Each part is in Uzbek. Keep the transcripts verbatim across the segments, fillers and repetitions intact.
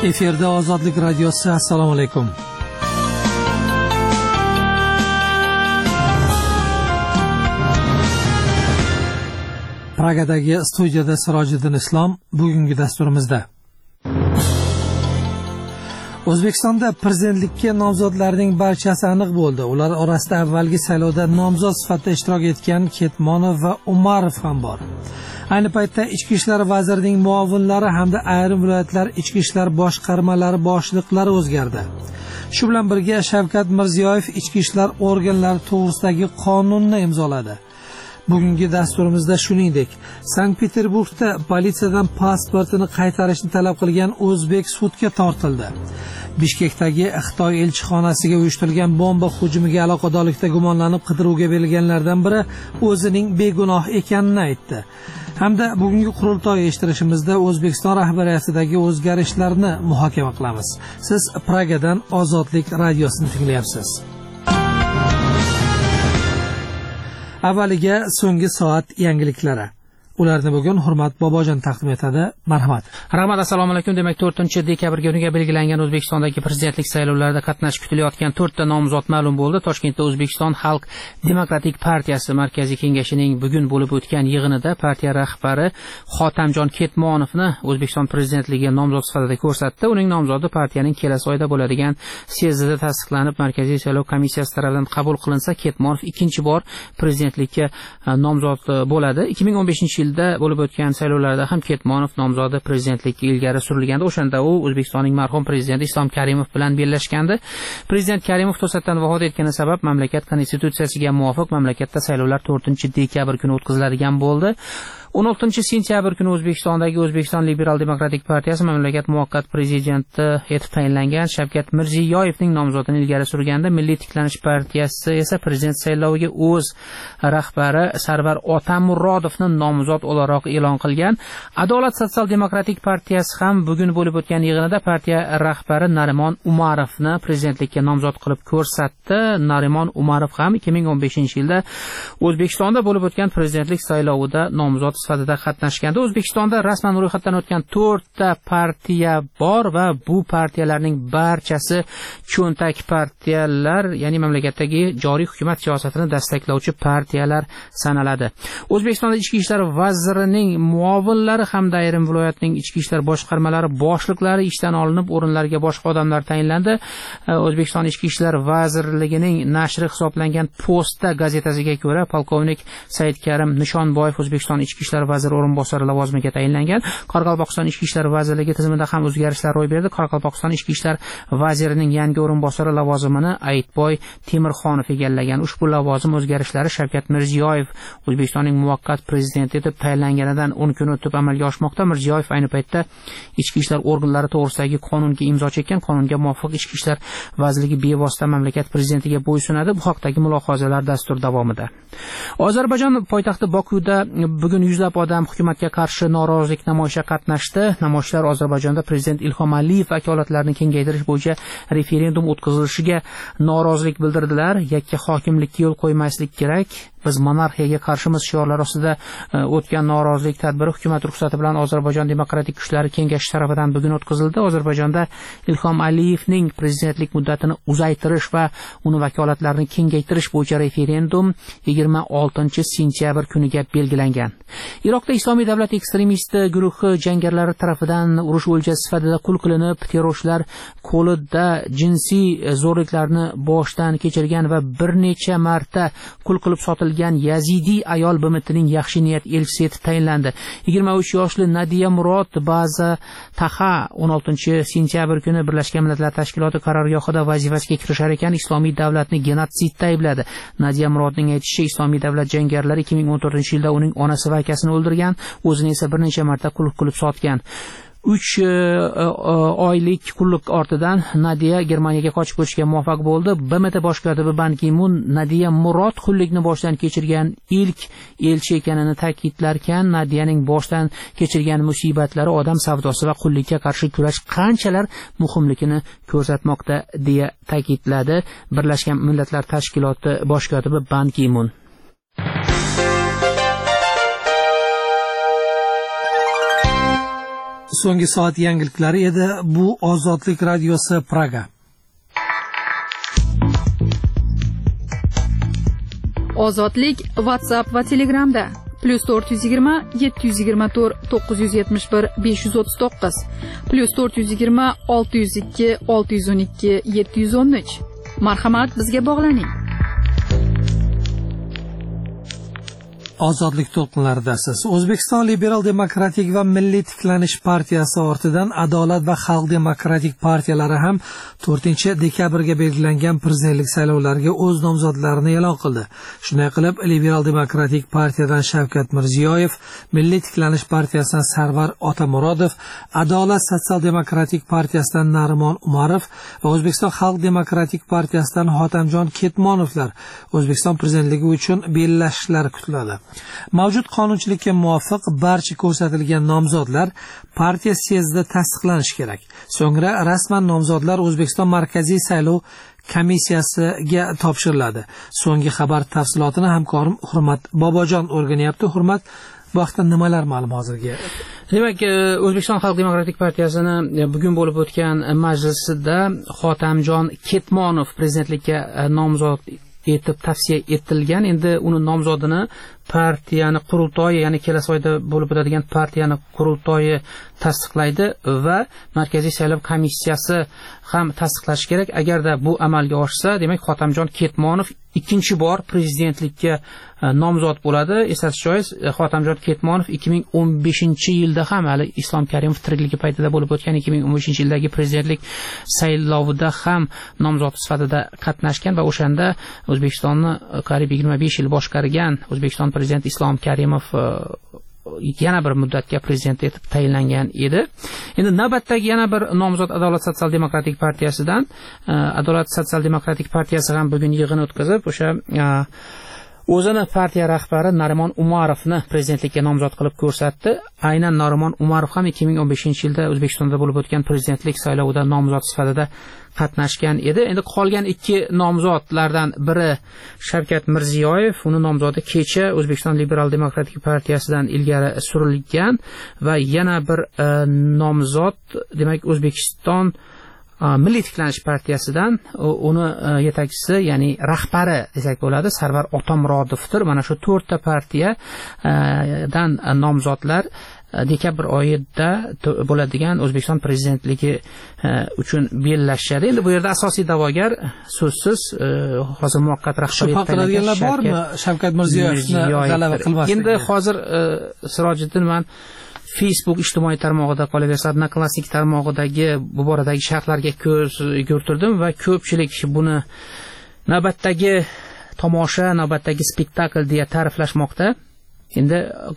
Efirda Ozodlik radiosi. Assalomu alaykum. Pragadagi studiyada Sirojiddin Islom. Bugungi dasturimizda O'zbekistonda prezidentlikka nomzodlarning barchasi aniq bo'ldi. Ular orasida avvalgi saylovda nomzod sifatida ishtirok etgan Ketmonov va Umarov ham bor. Ayni paytda Ichki ishlar vazirining muovinlari hamda ayrim viloyatlar ichki ishlar boshqarmalari boshliqlari o'zgardi. Shu bilan birga Shavkat Mirziyoyev ichki ishlar organlari to'g'risidagi qonunni imzoladi. Bugungi dasturimizda shuningdek, Sankt-Peterburgda politsiyadan pasportini qaytarishni talab qilgan o'zbek sudga tortildi. Bishkekdagi Xitoy elchixonasiga uyushtirilgan bomba hujumiga aloqadorlikda gumonlanib qidiruvga berilganlardan biri o'zining begunoh ekanini aytdi. Hamda bugungi qurultoy eshittirishimizda O'zbekiston rahbariyatidagi o'zgarishlarni muhokama qilamiz. Siz Pragadan Ozodlik radiosini tinglayapsiz. Avvaliga so'nggi soat yangiliklari. Ularni bugun Hurmat Bobojon taqdim etadi. Marhamat. Rahmat, assalomu alaykum. Demak, to'rtinchi dekabr kuniga belgilangan O'zbekistondagi prezidentlik saylovlarida qatnashib kutilayotgan to'rtta nomzod ma'lum bo'ldi. Toshkentda O'zbekiston Xalq Demokratik partiyasi markaziy kengashining bugun bo'lib o'tgan yig'inida partiya rahbari Xotamjon Ketmonovni O'zbekiston prezidentligiga nomzod sifatida ko'rsatdi. Uning nomzodi partiyaning kelasi oyda bo'ladigan syezdida tasdiqlanib, markaziy saylov komissiyasi tomonidan qabul qilinsa, Ketmonov ikkinchi bor prezidentlikka nomzod bo'ladi. ikki ming o'n beshinchi yilda bo'lib o'tgan saylovlarda ham Ketmonov nomzodi prezidentlikka ilgari surilgandi. O'shanda u O'zbekistonning marhum prezidenti Islom Karimov bilan bellashgandi. Prezident Karimov to'satdan vafot etgani sabab mamlakat konstitutsiyasiga muvofiq mamlakatda saylovlar to'rtinchi dekabr kuni o'tkaziladigan bo'ldi. o'n oltinchi sentyabr kuni O'zbekistondagi O'zbekiston Liberal Demokratik partiyasi mamlakat muvaqqat prezidenti etib tayinlangan Shavkat Mirziyoyevning nomzodini ilgari surganda, Milliy tiklanish partiyasi esa prezident sayloviga o'z rahbari Sarvar Otamurodovni nomzod o'laroq e'lon qilgan. Adolat sotsial-demokratik partiyasi ham bugun bo'lib o'tgan yig'inida partiya rahbari Narimon Umarovni prezidentlikka nomzod qilib ko'rsatdi. Narimon Umarov ham ikki ming o'n beshinchi yilda O'zbekistonda bo'lib o'tgan prezidentlik saylovida nomzod sifatida qatnashganda. O'zbekistonda rasman ro'yxatdan o'tgan to'rtta partiya bor va bu partiyalarning barchasi cho'ntak partiyalar, ya'ni mamlakatdagi joriy hukumat siyosatini dastaklovchi partiyalar sanaladi. O'zbekistonda Ichki ishlar vazirining muovinlari hamda ayrim viloyatning ichki ishlar boshqarmalari boshliqlari ishdan olinib, o'rinlariga boshqa odamlar tayinlandi. O'zbekiston Ichki ishlar vazirligining nashri hisoblangan Posta gazetasiga ko'ra, polkovnik Saidkarim Nishonboyev O'zbekiston Ichki ishlar vaziri o'rinbosari lavozimiga tayinlangan. Qoraqalpog'iston Ichki ishlar vazirligi tizimida ham o'zgarishlar ro'y berdi. Qoraqalpog'iston Ichki ishlar vazirining yangi o'rinbosari lavozimini Aytboy Temirxonov egallagan. Ushbu lavozim o'zgarishlari Shavkat Mirziyoyev O'zbekistonning muvaqqat prezidenti etib tayinlanganidan o'n kun o'tib amalga oshmoqda. Mirziyoyev ayni paytda ichki ishlar organlari to'g'risidagi qonunga imzo chekkan. Qonunga muvofiq Ichki ishlar vazirligi bevosita mamlakat prezidentiga bo'ysunadi. Bu haqdagi mulohazalar dastur davomida. Ozarbayjon poytaxti Bokuda bugun yuzlab odam hukumatga qarshi norozilik namoyishida qatnashdi. Namoyishchilar Ozarbayjonda prezident Ilhom Aliyev vakolatlarini kengaytirish bo'yicha referendum o'tkazilishiga norozilik bildirdilar. Yakka hokimlikka yo'l qo'ymaslik kerak, biz monarxiyaga qarshimiz shiorlari ostida o'tgan norozilik tadbiri hukumat ruxsati bilan Ozarbayjon demokratik kuchlari kengashi tarafidan bugun o'tkazildi. Ozarbayjonda Ilhom Aliyevning prezidentlik muddatini uzaytirish va uni vakolatlarini kengaytirish bo'yicha referendum yigirma oltinchi sentyabr kuniga belgilangan. Iroqda Islomiy davlat ekstremist guruhi jangarilari tarafidan urush o'ljasi sifatida qul qilinib, terrorchilar qo'lida jinsiy zo'rliklarni boshdan kechirgan va bir necha marta qul qilib sotilgan Yazidiy ayol B M Tning yaxshi niyat elchisi etib tayinlandi. yigirma uch yoshli Nadiya Murod Baza Taha o'n oltinchi sentyabr kuni Birlashgan Millatlar Tashkiloti qarorgohida vazifasiga kirishar ekan Islomiy davlatni genotsidda aybladi. Nadiya Murodning aytishicha, Islomiy davlat jangarilari ikki ming o'n to'rtinchi yilda uning onasi va akasini o'ldirgan, o'zini esa bir necha marta qulluq qilib sotgan. uch oylik qulluq ortidan Nadiya Germaniyaga qochib o'tishga muvaffaq bo'ldi. B M T bosh kotibi Ban Ki-mun Nadiya Murod qullikni boshdan kechirgan ilk elchi ekanini ta'kidlarkan, Nadiyaning boshdan kechirgan musibatlari odam savdosi va qullikka qarshi kurash qanchalar muhimligini ko'rsatmoqda deya ta'kidladi Birlashgan Millatlar Tashkiloti bosh kotibi Ban Ki-mun. so'nggi soat yangiliklari edi. Bu Ozodlik radiosi Praga. Ozodlik WhatsApp va Telegramda plus to'rt yuz yigirma yetti yuz yigirma to'rt to'qqiz yuz yetmish bir besh yuz o'ttiz to'qqiz plus to'rt yuz yigirma olti yuz ikki olti yuz o'n ikki yetti yuz o'n uch. Marhamat, bizga bog'laning. Ozodlik to'lqinlaridasiz. O'zbekiston Liberal demokratik va Milliy tiklanish partiyasi ortidan Adolat va Xalq demokratik partiyalari ham to'rtinchi dekabrga belgilangan prezidentlik saylovlariga o'z nomzodlarini e'lon qildi. Shunday qilib, Liberal demokratik partiyadan Shavkat Mirziyoyev, Milliy tiklanish partiyasidan Sarvar Otamurodov, Adolat sotsial demokratik partiyasidan Narimon Umarov va O'zbekiston Xalq demokratik partiyasidan Hotamjon Ketmonovlar O'zbekiston prezidentligi uchun bellashishlar kutiladi. Mavjud qonunchilikka muvofiq barcha ko'rsatilgan nomzodlar partiya syezdida tasdiqlanishi kerak. So'ngra rasman nomzodlar O'zbekiston Markaziy saylov komissiyasiga topshiriladi. So'nggi xabar tafsilotini hamkorim Hurmat Bobojon o'rganyapti. Hurmat, bu haqda nimalar ma'lum hozirga? Demak, O'zbekiston Xalq demokratik partiyasini bugun bo'lib o'tgan majlisida Hotamjon Ketmonov prezidentlikka nomzod etib tavsiya etilgan. Endi uni nomzodini partiyani qurultoyi, ya'ni kelasi oyda bo'lib o'tadigan partiyani qurultoyi tasdiqlaydi va Markaziy saylov komissiyasi ham tasdiqlashi kerak. Agarda bu amalga oshsa, demak Hotamjon Ketmonov ikkinchi bor prezidentlikka nomzod bo'ladi. Eslatish joiz, Hotamjon Ketmonov ikki ming o'n beshinchi yilda ham hali Islom Karimov tirikligi paytida bo'lib o'tgan ikki ming o'n beshinchi yildagi prezidentlik saylovida ham nomzod sifatida qatnashgan va o'shanda O'zbekistonni qariyb yigirma besh yil boshqargan O'zbekiston prezidenti Islom Karimov yana bir muddatga prezident etib tayinlangan edi. Endi navbatdagi yana bir nomzod Adolat sotsial demokratik partiyasidan. Adolat sotsial demokratik partiyasi ham bugun yig'in o'tkazib, o'sha o'zini partiya rahbari Narimon Umarovni prezidentlikka nomzod qilib ko'rsatdi. Aynan Narimon Umarov ham ikki ming o'n beshinchi yilda O'zbekistonda bo'lib o'tgan prezidentlik saylovida nomzod sifatida qatnashgan edi. Endi qolgan ikki nomzodlardan biri Shavkat Mirziyoyev, uni nomzodi kecha O'zbekiston Liberal demokratik partiyasidan ilgari surilgan va yana bir e, nomzod, demak O'zbekiston Milliy tiklanish partiyasidan uni yetakchisi, ya'ni rahbari desak bo'ladi, Sarvar Otamurodovdir. Mana shu to'rtta partiyadan nomzodlar dekabr oyida bo'ladigan O'zbekiston prezidentligi uchun bellashadi. Endi bu yerda asosiy da'vogar so'zsiz hozir muvaqqat rahbariyat tayinlangan bormi Shavkat Mirziyoyevni g'alaba qilmaslik? Endi hozir Sirojiddin, men Facebook ijtimoiy tarmog'ida, qolaversa Odnoklassnik tarmog'idagi bu boradagi sharhlarga ko'z yugurtirdim va ko'pchilik buni navbatdagi tomosha, navbatdagi spektakl deya ta'riflashmoqda. Endi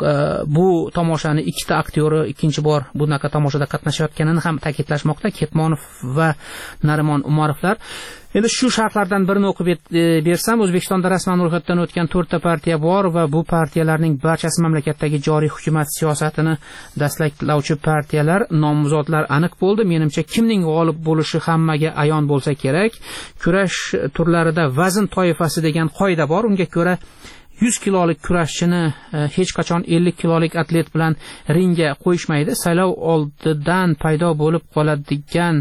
bu tomoshani ikkita aktyori ikkinchi bor bunaqa tomoshada qatnashayotganini ham ta'kidlashmoqda, Ketmonov va Narimon Umarovlar. Endi shu sharhlardan birini o'qib bersam, O'zbekistonda rasman ro'yxatdan o'tgan to'rtta partiya bor va bu partiyalarning barchasi mamlakatdagi joriy hukumat siyosatini dastlablovchi partiyalar. Nomzodlar aniq bo'ldi. Menimcha kimning g'olib bo'lishi hammaga ayon bo'lsa kerak. Kurash turlarida vazn toifasi degan qoida bor. Unga ko'ra yuz kilolik kurashchini hech qachon ellik kilolik atlet bilan ringga qo'yishmaydi. Saylov oldidan paydo bo'lib qoladigan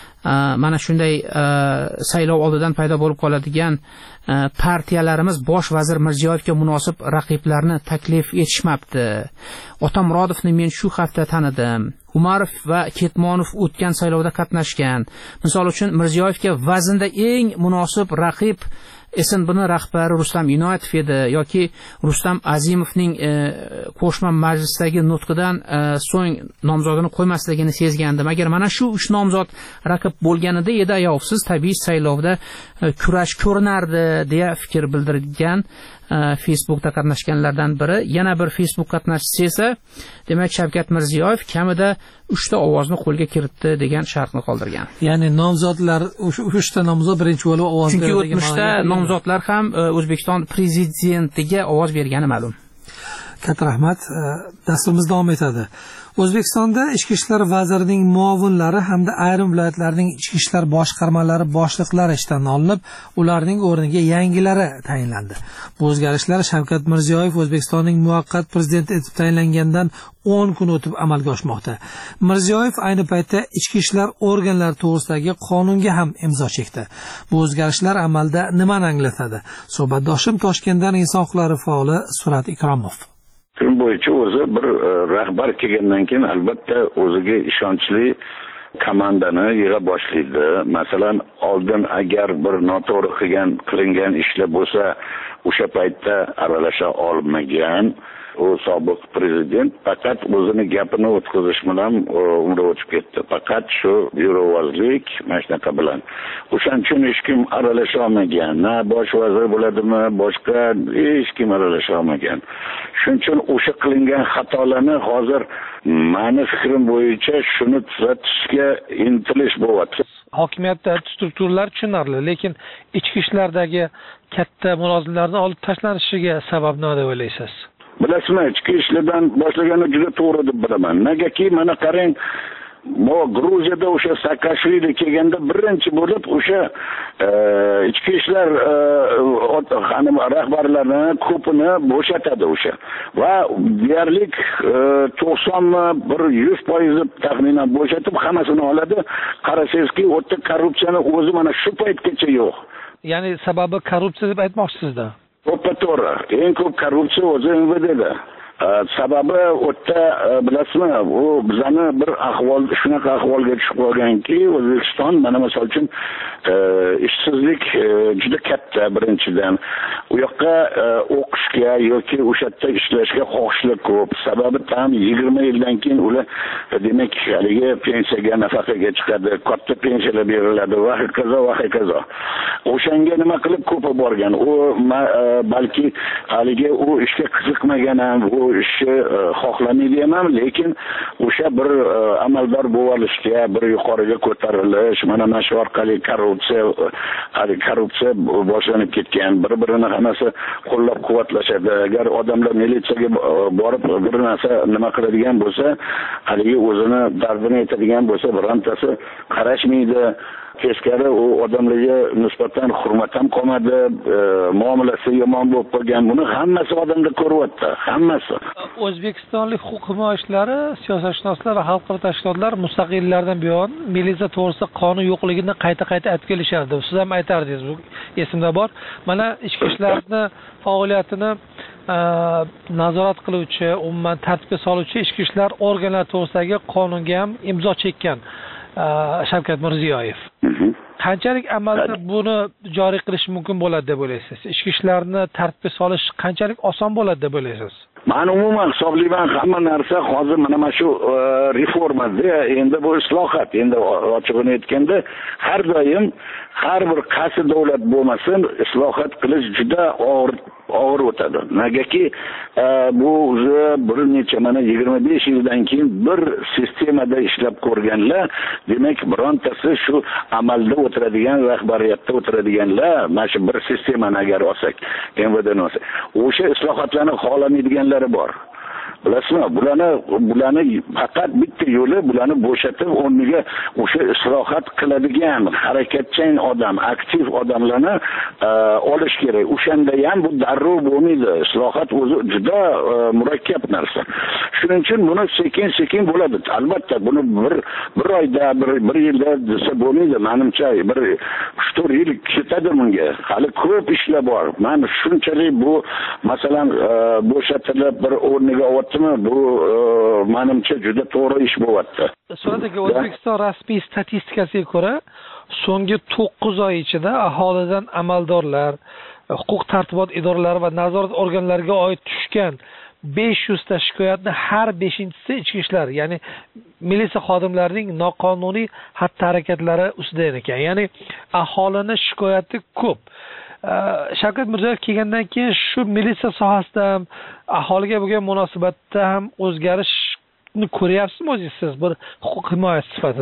mana shunday saylov oldidan paydo bo'lib qoladigan partiyalarimiz bosh vazir Mirziyoyevga munosib raqiblarni taklif etishmabdi. Otamurodovni men shu hafta tanidim. Umarov va Ketmonov o'tgan saylovda qatnashgan. Misol uchun Mirziyoyevga vaznda eng munosib raqib S N B'ning rahbari Rustam Inoyatov edi yoki Rustam Azimovning e, qo'shma majlisdagi nutqidan e, so'ng nomzodini qo'ymasligini sezgandim. Agar mana shu uch nomzod raqib bo'lganida edi, ayovsiz tabiiy saylovda e, kurash ko'rinardi deya fikr bildirgan e, Facebookda qatnashganlardan biri. Yana bir Facebook qatnashchisi esa, demak Shavkat Mirziyoyev kamida uchta ovozni qo'lga kiritdi degan sharhni qoldirgan. Ya'ni nomzodlar uchta nomzod birinchi bo'lib ovoz berdi. Chunki o'tmishda nomzodlar ham O'zbekiston prezidentiga ovoz bergani ma'lum. Katta rahmat. Dasturimiz davom etadi. O'zbekistonda Ichki ishlar vazirining muovinlari hamda ayrim viloyatlarning ichki ishlar boshqarmalari boshliqlari ishdan olinib, ularning o'rniga yangilari tayinlandi. Bu o'zgarishlar Shavkat Mirziyoyev O'zbekistonning muvaqqat prezidenti etib tayinlangandan o'n kun o'tib amalga oshmoqda. Mirziyoyev ayni paytda ichki ishlar organlari to'g'risidagi qonunga ham imzo chekdi. Bu o'zgarishlar amalda nimani anglatadi? Suhbatdoshim Toshkentdan inson huquqlari faoli Surat Ikromov. Kun bo'yicha o'zi bir rahbar kelgandan keyin albatta o'ziga ishonchli komandani yig'a boshlaydi. Masalan, oldin agar bir noto'g'ri qilgan qilingan ishlar bo'lsa, o'sha paytda aralasha olmagan u sobiq prezident faqat o'zini gapini o'tkazish bilan umri o'tib ketdi. Faqat shu byurovozlik mana shunaqa bilan. O'shaning uchun hech kim aralasha olmagan. Na bosh vazir bo'ladimi, boshqa hech kim aralasha olmagan. Shuning uchun o'sha qilingan xatolarni hozir meni fikrim bo'yicha shuni tuzatishga intilish bo'lyapti. Hokimiyatda strukturalar tushunarli, lekin ichki ishlardagi katta murojaatlarni olib tashlanishiga sabab nima deb o'ylaysiz? Bilasizmi, ichki ishlardan boshlagani juda to'g'ri deb bilaman. Negaki, mana qarang, bu Gruziyada o'sha Saakashvili kelganda birinchi bo'lib o'sha ichki ishlar rahbarlarini ko'pini bo'shatadi o'sha. Va deyarli to'qson bir yuz foiz taxminan bo'shatib hammasini oladi. Qarasangizki, o'tda korrupsiyani o'zi mana shu paytgacha yo'q. Ya'ni sababi korrupsiya deb aytmoqchisizda? To'ppa-to'g'ri. Eng ko'p korrupsiya o'zi M V D'da. Sababi o'tda bilasizmi, u bizani bir ahvol, shunaqa ahvolga tushib qolganki, O'zbekiston mana misol uchun ishsizlik juda katta birinchidan. U yoqqa o'qishga yoki o'sha yerda ishlashga xohishlar ko'p. Sababi tam yigirma yildan keyin ular demak haligi pensiyaga, nafaqaga chiqadi, katta pensiyalar beriladi va hokazo va hokazo. O'shanga nima qilib ko'pa borgan. U balki haligi u ishga qiziqmagan ham, u ishni xohlamaydi ham, lekin o'sha bir amaldor bo'lib olishga, bir yuqoriga ko'tarilish, mana mana shu orqali korrupsiya, hali korrupsiya boshlanib ketgan. Bir-birini hammasi qo'llab-quvvatlashadi. Agar odamlar militsiyaga borib bir narsa nima qiladigan bo'lsa, haligi o'zini dardini aytadigan bo'lsa, birontasi qarashmaydi. Teskari u odamlarga nisbatan hurmat ham qolmadi, muomalasi yomon bo'lib qolgan. Buni hammasi odamlar ko'ryapti, hammasi. O'zbekistonlik huquq himoyachilari, siyosatshunoslar va xalqaro tashkilotlar mustaqillardan buyon militsiya to'g'risida qonun yo'qligini qayta-qayta aytib kelishardi. Siz ham aytardingiz, bu esimda bor. Mana ichki ishlarni faoliyatini nazorat qiluvchi, umuman tartibga soluvchi ichki ishlar organlari to'g'risidagi qonunga ham imzo chekkan Shavkat Mirziyoyev. Qanchalik amalda buni joriy qilish mumkin bo'ladi deb o'ylaysiz? Ichki ishlarni tartibga solish qanchalik oson bo'ladi deb o'ylaysiz? Men umuman hisoblayman, hamma narsa hozir mana mana shu reformada, endi bu islohot, endi ochig'ini aytganda, har doim har bir qaysi davlat bo'lmasin, islohot qilish juda og'ir og'ir o'tadi. Negaki bu o'zi bir necha mana yigirma besh yildan keyin bir sistemada ishlab ko'rganlar, demak birontasi shu amalda o'tiradigan, rahbariyatda o'tiradiganlar, mana shu bir sistemani agar olsak, M V D'ni olsak, o'sha islohotlarni xohlamaydiganlari bor. Bilasizmi, bularni bularni faqat bitta yo'li, bularni bo'shatib o'rniga o'sha islohot qiladigan, harakatchan odam, aktiv odamlarni olish kerak. O'shanda ham bu darrov bo'lmaydi. Islohot o'zi juda murakkab narsa. Shuning uchun buni sekin-sekin bo'ladi. Albatta buni bir bir oyda, bir bir yilda desa bo'lmaydi. Menimcha bir uch to'rt yil ketadi bunga. Hali ko'p ishlar bor. Men shunchalik bu masalan bo'shatilib bir o'rniga bu menimcha juda to'g'ri ish bo'lyapti. Suratdagi O'zbekiston rasmiy statistikasiga ko'ra, so'nggi to'qqiz oy ichida aholidan amaldorlar, huquq tartibot idoralari va nazorat organlariga oid tushgan besh yuz ta shikoyatni har beshinchisi ichki ishlar, ya'ni militsiya xodimlarining noqonuniy xatti-harakatlari ustidan ekan. Ya'ni aholini shikoyati ko'p. Shavkat Mirziyoyev kelgandan keyin shu militsiya sohasida ham aholiga bo'lgan munosabatda ham o'zgarishni ko'ryapsizmi o'zingiz siz bir huquq himoyachisi sifatida?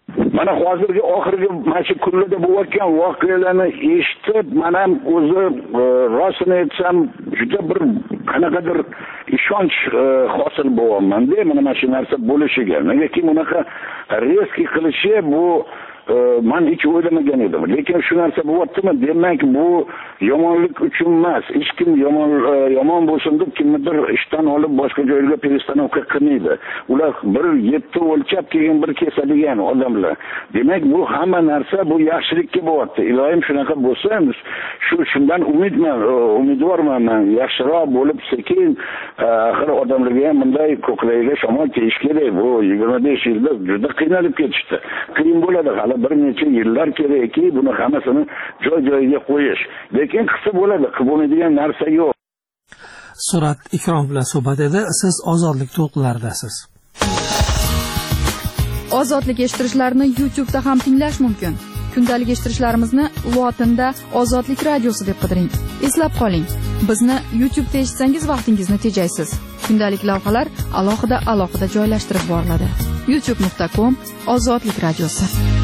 Mana hozirgi oxirgi mana shu kunlarda bo'layotgan voqealarni eshitib, men ham o'zi rostini aytsam juda bir qanaqadir ishonch hosil bo'lyapman-da, mana mana shu narsa bo'lishiga. Negaki bunaqa risk qilishi bu men hech o'ylamagan edim. Lekin shu narsa bo'lyaptimi? Demak, bu yomonlik uchun emas. Hech kim yomon yomon bo'lsin deb kimnidir ishdan olib boshqa joyga перестановка qilmaydi. Ular bir yetti o'lchab keyin bir kesadigan odamlar. Demak, bu hamma narsa bu yaxshilikka bo'lyapti. Ilohim shunaqa bo'lsa, shu shundan umidman, umidvorman men. Yaxshiroq bo'lib sekin axir odamlarga ham bunday ko'kragiga shamol tegish kerak. Bu yigirma besh yilda juda qiynalib ketishdi. Qiyin bo'ladi hali bir necha yillar kerakki, buni hammasini joy-joyiga qo'yish. Lekin qilsa bo'ladi, qilib bo'lmaydigan narsa yo'q. Surat Ikrom bilan suhbat edi. Siz ozodlik to'lqinlaridasiz. Ozodlik eshittirishlarni YouTube da ham tinglash mumkin. Kundalik eshittirishlarimizni Lotinda Ozodlik radiosi deb qidiring. Eslab qoling, bizni YouTube da eshitsangiz vaqtingizni tejaysiz. Kundalik lavhalar alohida alohida joylashtirib boriladi. youtube nuqta com Ozodlik radiosi.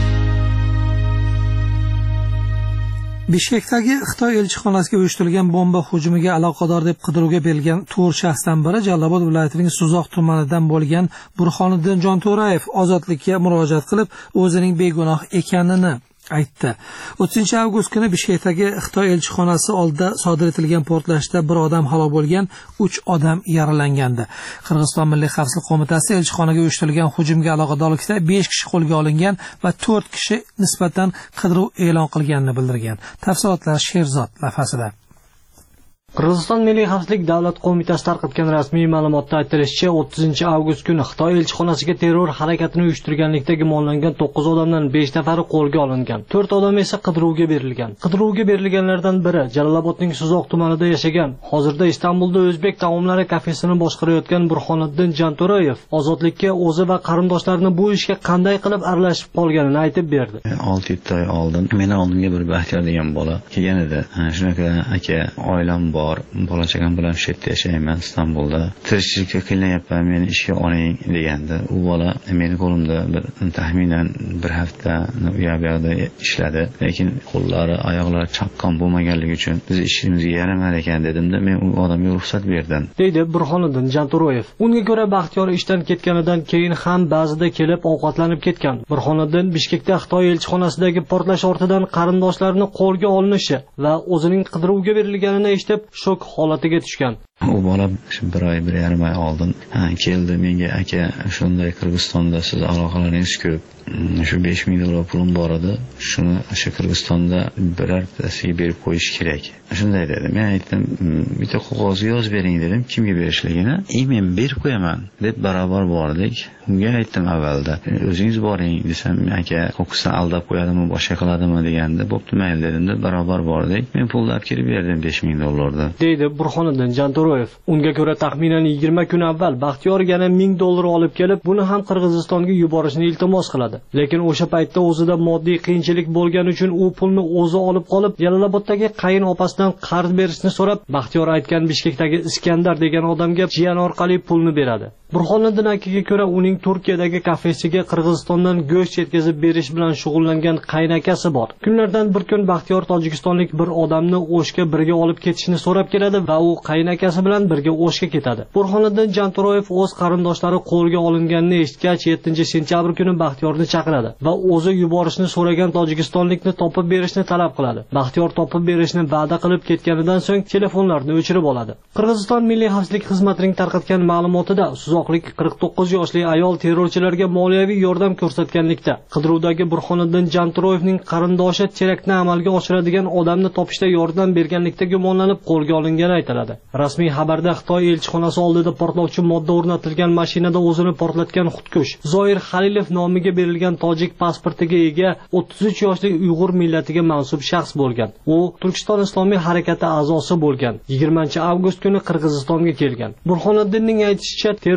Bishkekdagi Xitoy elchixonasiga uyushtirilgan bomba hujumiga aloqador deb qidiruvga berilgan to'rt shaxsdan biri Jalolobod viloyatining Suzoq tumanidan bo'lgan Burxoniddin Jonto'rayev ozodlikka murojaat qilib, o'zining begunoh ekanini aytdi. o'ttizinchi avgust kuni Bishkekdagi Xitoy elchixonasi oldida sodir etilgan portlashda bir odam halok bo'lgan, uch odam yaralangandi. Qirg'iziston Milliy xavfsizlik qo'mitasi elchixonaga uyushtirilgan hujumga aloqadorlikda besh kishi qo'lga olingan va to'rt kishi nisbatan qidiruv e'lon qilganini bildirgan. Tafsilotlar Sherzod lavhasida. Qirg'iziston Milliy xavfsizlik davlat qo'mitasi tarqatgan rasmiy ma'lumotda aytilishicha, o'ttizinchi avgust kuni Xitoy elchixonasiga terror harakatini uyushtirganlikda gumonlangan to'qqiz odamdan besh nafari qo'lga olingan. to'rt odam esa qidiruvga berilgan. Qidiruvga berilganlardan biri Jalolobodning Suzoq tumanida yashagan, hozirda Istanbulda o'zbek taomlari kafesini boshqarayotgan Burxoniddin Jonto'rayev ozodlikka o'zi va qarindoshlarini bu ishga qanday qilib aralashib qolganini aytib berdi. olti yetti oy oldin meni oldimga bir Baxtiyor degan bola kelgan edi. Shunaqa aka, oilam bor, bola chaqam bilan shu yerda yashayman Istanbulda. Tirikchilikka qiynayapman, meni ishga oling degandi. U bola meni qo'limda bir taxminan bir hafta u yoqda ishladi, lekin qo'llari, oyoqlari chaqqon bo'lmaganligi uchun biz ishimizga yaramar ekan dedimda, men u odamga ruxsat berdim. Deydi Burxoniddin Jonto'rayev. Unga ko'ra Baxtiyor ishdan ketganidan keyin ham ba'zida kelib ovqatlanib ketgan. Burxoniddin Bishkekda Xitoy elchixonasidagi portlash ortidan qarindoshlarini qo'lga olinishi va o'zining qidiruvga berilganini eshitib shok holatiga tushgan. U bola bir oy, bir yarim oy oldin keldi menga, aka, shunday Qirg'izistonda siz aloqalaringiz ko'p, shu besh ming dollar pulim bor edi, shuni o'sha Qirg'izistonda birortasiga berib qo'yish kerak. Shunday dedi. Men aytdim, bitta qog'ozga yozib bering dedim, kimga berishligini. "E, men berib qo'yaman" deb barobar bordik. Unga aytdim avvalda, "O'zingiz boring" desam, "Aka, qo'qqisdan aldab qo'yadimi, boshqa qiladimi" deganda, "Bo'pti, mayli" dedimda, barobar bordik. Men pulni olib kelib berdim besh ming dollarni. Deydi Burxoniddin Jonto'rayev. Unga ko'ra taxminan yigirma kun avval Baxtiyor yana ming dollar olib kelib, buni ham Qirg'izistonga yuborishni iltimos qiladi. Lekin o'sha paytda o'zida moddiy qiyinchilik bo'lgani uchun u pulni o'zi olib qolib, Jaloloboddagi qayin opasidan qarz berishni so'rab, Baxtiyor aytgan Bishkekdagi Iskandar degan odamga jiyan orqali pulni beradi. Burxoniddin akaga ko'ra uning Turkiyadagi kafesiga Qirg'izistondan go'sht yetkazib berish bilan shug'ullangan qaynakasi bor. Kunlardan bir kun Baxtiyor tojikistonlik bir odamni O'shga birga olib ketishni so'rab keladi va u qaynakasi bilan birga O'shga ketadi. Burxoniddin Jonto'rayev o'z qarindoshlari qo'lga olinganini eshitgach, yettinchi sentyabr kuni Baxtiyorni chaqiradi va o'zi yuborishni so'ragan tojikistonlikni topib berishni talab qiladi. Baxtiyor topib berishni va'da qilib ketganidan so'ng telefonlarni o'chirib oladi. Qirg'iziston Milliy xavfsizlik xizmatining tarqatgan ma'lumotida Suzoqlik qirq to'qqiz yoshli ayol terrorchilarga moliyaviy yordam ko'rsatganlikda, qidiruvdagi Burxoniddin Jonto'rayevning qarindoshi teraktni amalga oshiradigan odamni topishda yordam berganlikda gumonlanib qo'lga olingani aytiladi. Rasmiy xabarda Xitoy elchixonasi oldida portlovchi modda o'rnatilgan mashinada o'zini portlatgan xudkush Zoir Halilov nomiga berilgan tojik pasportiga ega o'ttiz uch yoshli Uyg'ur millatiga mansub shaxs bo'lgan. U Turkiston Islomiy harakati a'zosi bo'lgan. yigirmanchi avgust kuni Qirg'izistonga kelgan. Burxoniddinning aytishicha, terror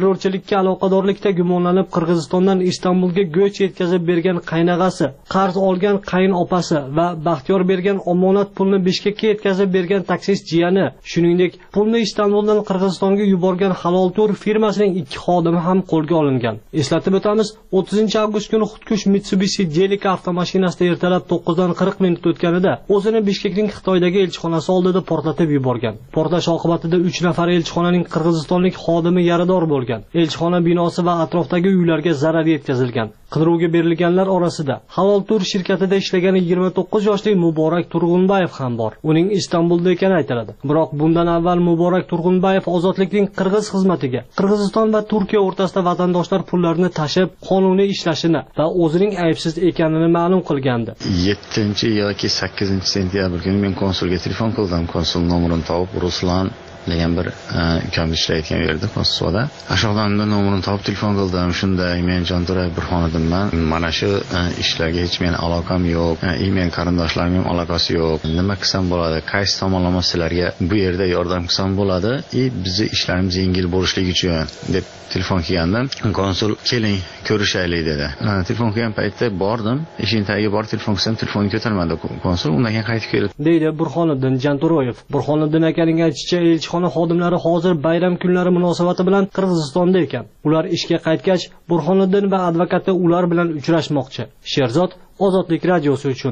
terrorchilikka aloqadorlikda gumonlanib Qirg'izistondan Istanbulga go'sht yetkazib bergan qaynag'asi, qarz olgan qayn opasi va Baxtiyor bergan omonat pulni Bishkekka yetkazib bergan taksist jiyani, shuningdek, pulni Istanbuldan Qirg'izistonga yuborgan Halol Tur firmasining ikki xodimi ham qo'lga olingan. Eslatib o'tamiz, o'ttizinchi avgust kuni xudkush Mitsubishi Delica avtomashinasida ertalab to'qqizdan qirq minut o'tganida o'zini Bishkekning Xitoydagi elchixonasi oldida portlatib yuborgan. Portlash oqibatida uch nafar elchixonaning qirg'izistonlik xodimi yarador bo'lgan. Elchixona binosi va atrofdagi uylarga zarar yetkazilgan. Qidiruvga berilganlar orasida Halol Tur shirkatida ishlagan yigirma to'qqiz yoshli Muborak Turg'unbayev ham bor. Uning Istanbulda ekani aytiladi. Biroq bundan avval Muborak Turg'unbayev ozodlikning qirg'iz xizmatiga Qirg'iziston va Turkiya o'rtasida vatandoshlar pullarini tashib, qonuniy ishlashini va o'zining aybsiz ekanini ma'lum qilgandi. yettinchi yoki sakkizinchi sentyabr kuni men konsulga telefon qildim. Konsul nomerini topib, Ruslan degan bir ukam ishlayotgan yerda konsulda. Ashxobonda nomerini topib telefon qildim. Shunday, men Jonturay Burxoniddinman. Mana shu ishlarga hech meni aloqam yo'q. I men qarindoshlarimning ham aloqasi yo'q. Nima qilsam bo'ladi? Qaysi tomonlama sizlarga bu yerda yordam qilsam bo'ladi? I bizning ishlarimiz yengil bo'lishligi uchun deb telefon qilgandim. Konsul keling ko'rishaylik dedi. Telefon qilgan paytda bordim. Eshik tagiga borib telefon qilsam, telefonni ko'tarmadi konsul. Undan keyin qaytib keldi. Deydi Burxoniddin Janturoyev. Burxoniddin akaning aytishicha, elchixona xodimlari hozir bayram kunlari munosabati bilan Qirg'izistonda ekan. Ular ishga qaytgach, Burxoniddin va advokati ular bilan uchrashmoqchi. Sherzod, Ozodlik radiosi uchun.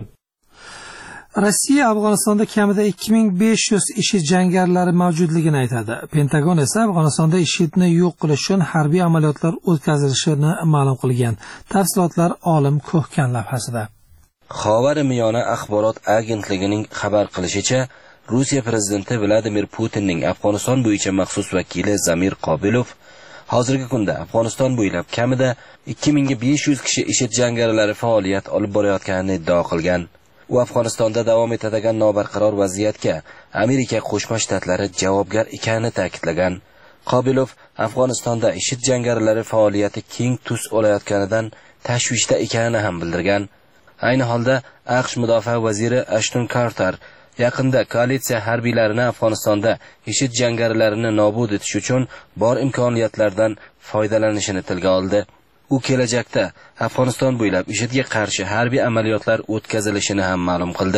Rossiya Afg'onistonda kamida ikki ming besh yuz IShID jangarilari mavjudligini aytadi. Pentagon esa Afg'onistonda IShIDni yo'q qilish uchun harbiy amaliyotlar o'tkazilishini ma'lum qilgan. Tafsilotlar olim Ko'hkan lavhasida. Xabar Miyona axborot agentligining xabar qilishicha, Rossiya prezidenti Vladimir Putinning Afg'oniston bo'yicha maxsus vakili Zamir Qobilov hozirgi kunda Afg'oniston bo'ylab kamida ikki ming besh yuz kishi IShID jangarilari faoliyat olib borayotganini iddao qilgan. U Afg'onistonda davom etadigan nobarqaror vaziyatga Amerika Qo'shma Shtatlari javobgar ekanini ta'kidlagan. Qobilov Afg'onistonda IShID jangarilari faoliyati keng tus olayotganidan tashvishda ekanini ham bildirgan. Ayni holda AQSh mudofaa vaziri Ashton Carter yaqinda koalitsiya harbiylarini Afg'onistonda IShID jangarilarini nobud etish uchun bor imkoniyatlardan foydalanishini tilga oldi. U kelajakda Afg'oniston bo'ylab IShIDga qarshi harbiy amaliyotlar o'tkazilishini ham ma'lum qildi.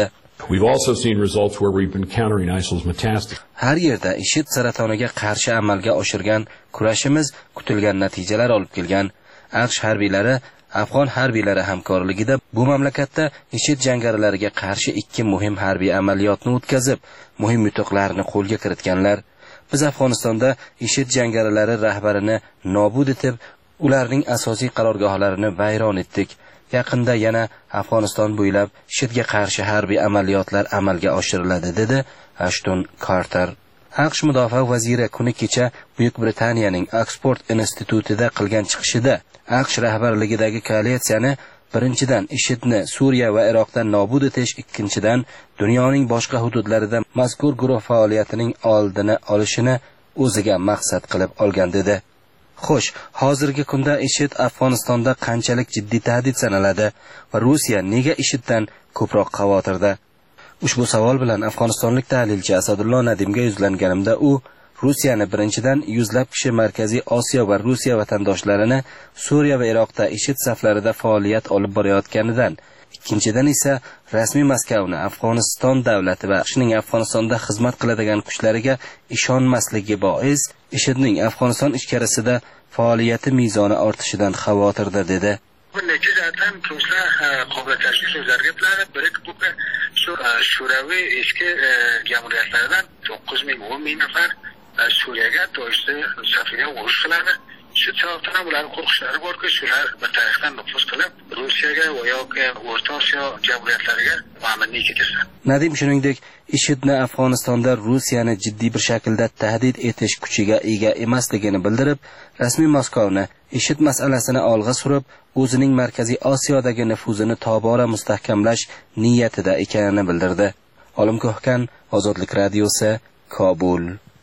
Har yerda IShID saratoniga qarshi amalga oshirgan kurashimiz kutilgan natijalar olib kelgan. AQSh harbiylari Afg'on harbiylari hamkorligida bu mamlakatda IShID jangarilariga qarshi ikki muhim harbiy amaliyotni o'tkazib, muhim yutuqlarni qo'lga kiritganlar. Biz Afg'onistonda IShID jangarilari rahbarini nobud etib, ularning asosiy qarorgohlarini vayron etdik. Yaqinda yana Afg'oniston bo'ylab IShIDga qarshi harbiy amaliyotlar amalga oshiriladi, dedi Ashton Carter. AQSh mudofaa vaziri kuni kecha Buyuk Britaniyaning Oxford institutida qilgan chiqishida AQSh rahbarligidagi koalitsiyani birinchidan IShIDni Suriya va Iroqdan nobud etish, ikkinchidan dunyoning boshqa hududlarida mazkur guruh faoliyatining oldini olishini o'ziga maqsad qilib olgan dedi. Xo'sh, hozirgi kunda IShID Afg'onistonda qanchalik jiddiy tahdid sanaladi va Rossiya nega IShIDdan ko'proq xavotirda? Ushbu savol bilan afg'onistonlik tahlilchi Asadullo Nadimga yuzlanganimda u Rossiyani birinchidan yuzlab kishi Markaziy Osiyo va Rossiya vatandoshlarini Suriya va Iroqda IShID saflarida faoliyat olib borayotganidan, ikkinchidan esa rasmiy Moskvani Afg'oniston davlati va AQShning Afg'onistonda xizmat qiladigan kuchlariga ishonmasligi bois IShIDning Afg'oniston ichkarisida faoliyati mezoni ortishidan xavotirda, dedi. Neticeden kimse kuvvet teşkil sözlerge planı bırak bu şu Şuravi eski cumhuriyetlerden dokuz bin on bin nefer Suriye'ye dolayısıyla safine oluştularını şu taraftan bunların korkuşları var ki şunlar bir taraftan nüfus kılıp Rusya'ya veya Orta Asya cumhuriyetlerine ma'millik etilsin. Nadim shuningdek IShIDni Afg'onistonda Rossiyani jiddiy bir shaklda tahdid etish kuchiga ega emasligini bildirib, rasmiy Moskvani IShID masalasini olg'a surib, o'zining Markaziy Osiyodagi nufuzini tobora mustahkamlash niyatida ekanini bildirdi. Olim Ko'hkan, Ozodlik radiosi, Kobul.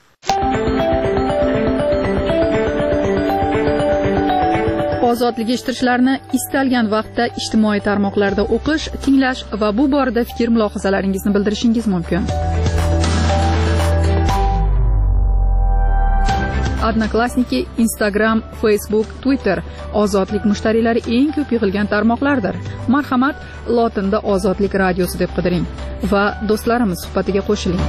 Ozodlik eshittirishlarni istalgan vaqtda ijtimoiy tarmoqlarda o'qish, tinglash va bu borada fikr-mulohazalaringizni bildirishingiz mumkin. Odnoklassniki, Instagram, Facebook, Twitter ozodlik mushtariylari eng ko'p yig'ilgan tarmoqlardir. Marhamat, lotinda Ozodlik radiosi deb qidiring va do'stlarimiz suhbatiga qo'shiling.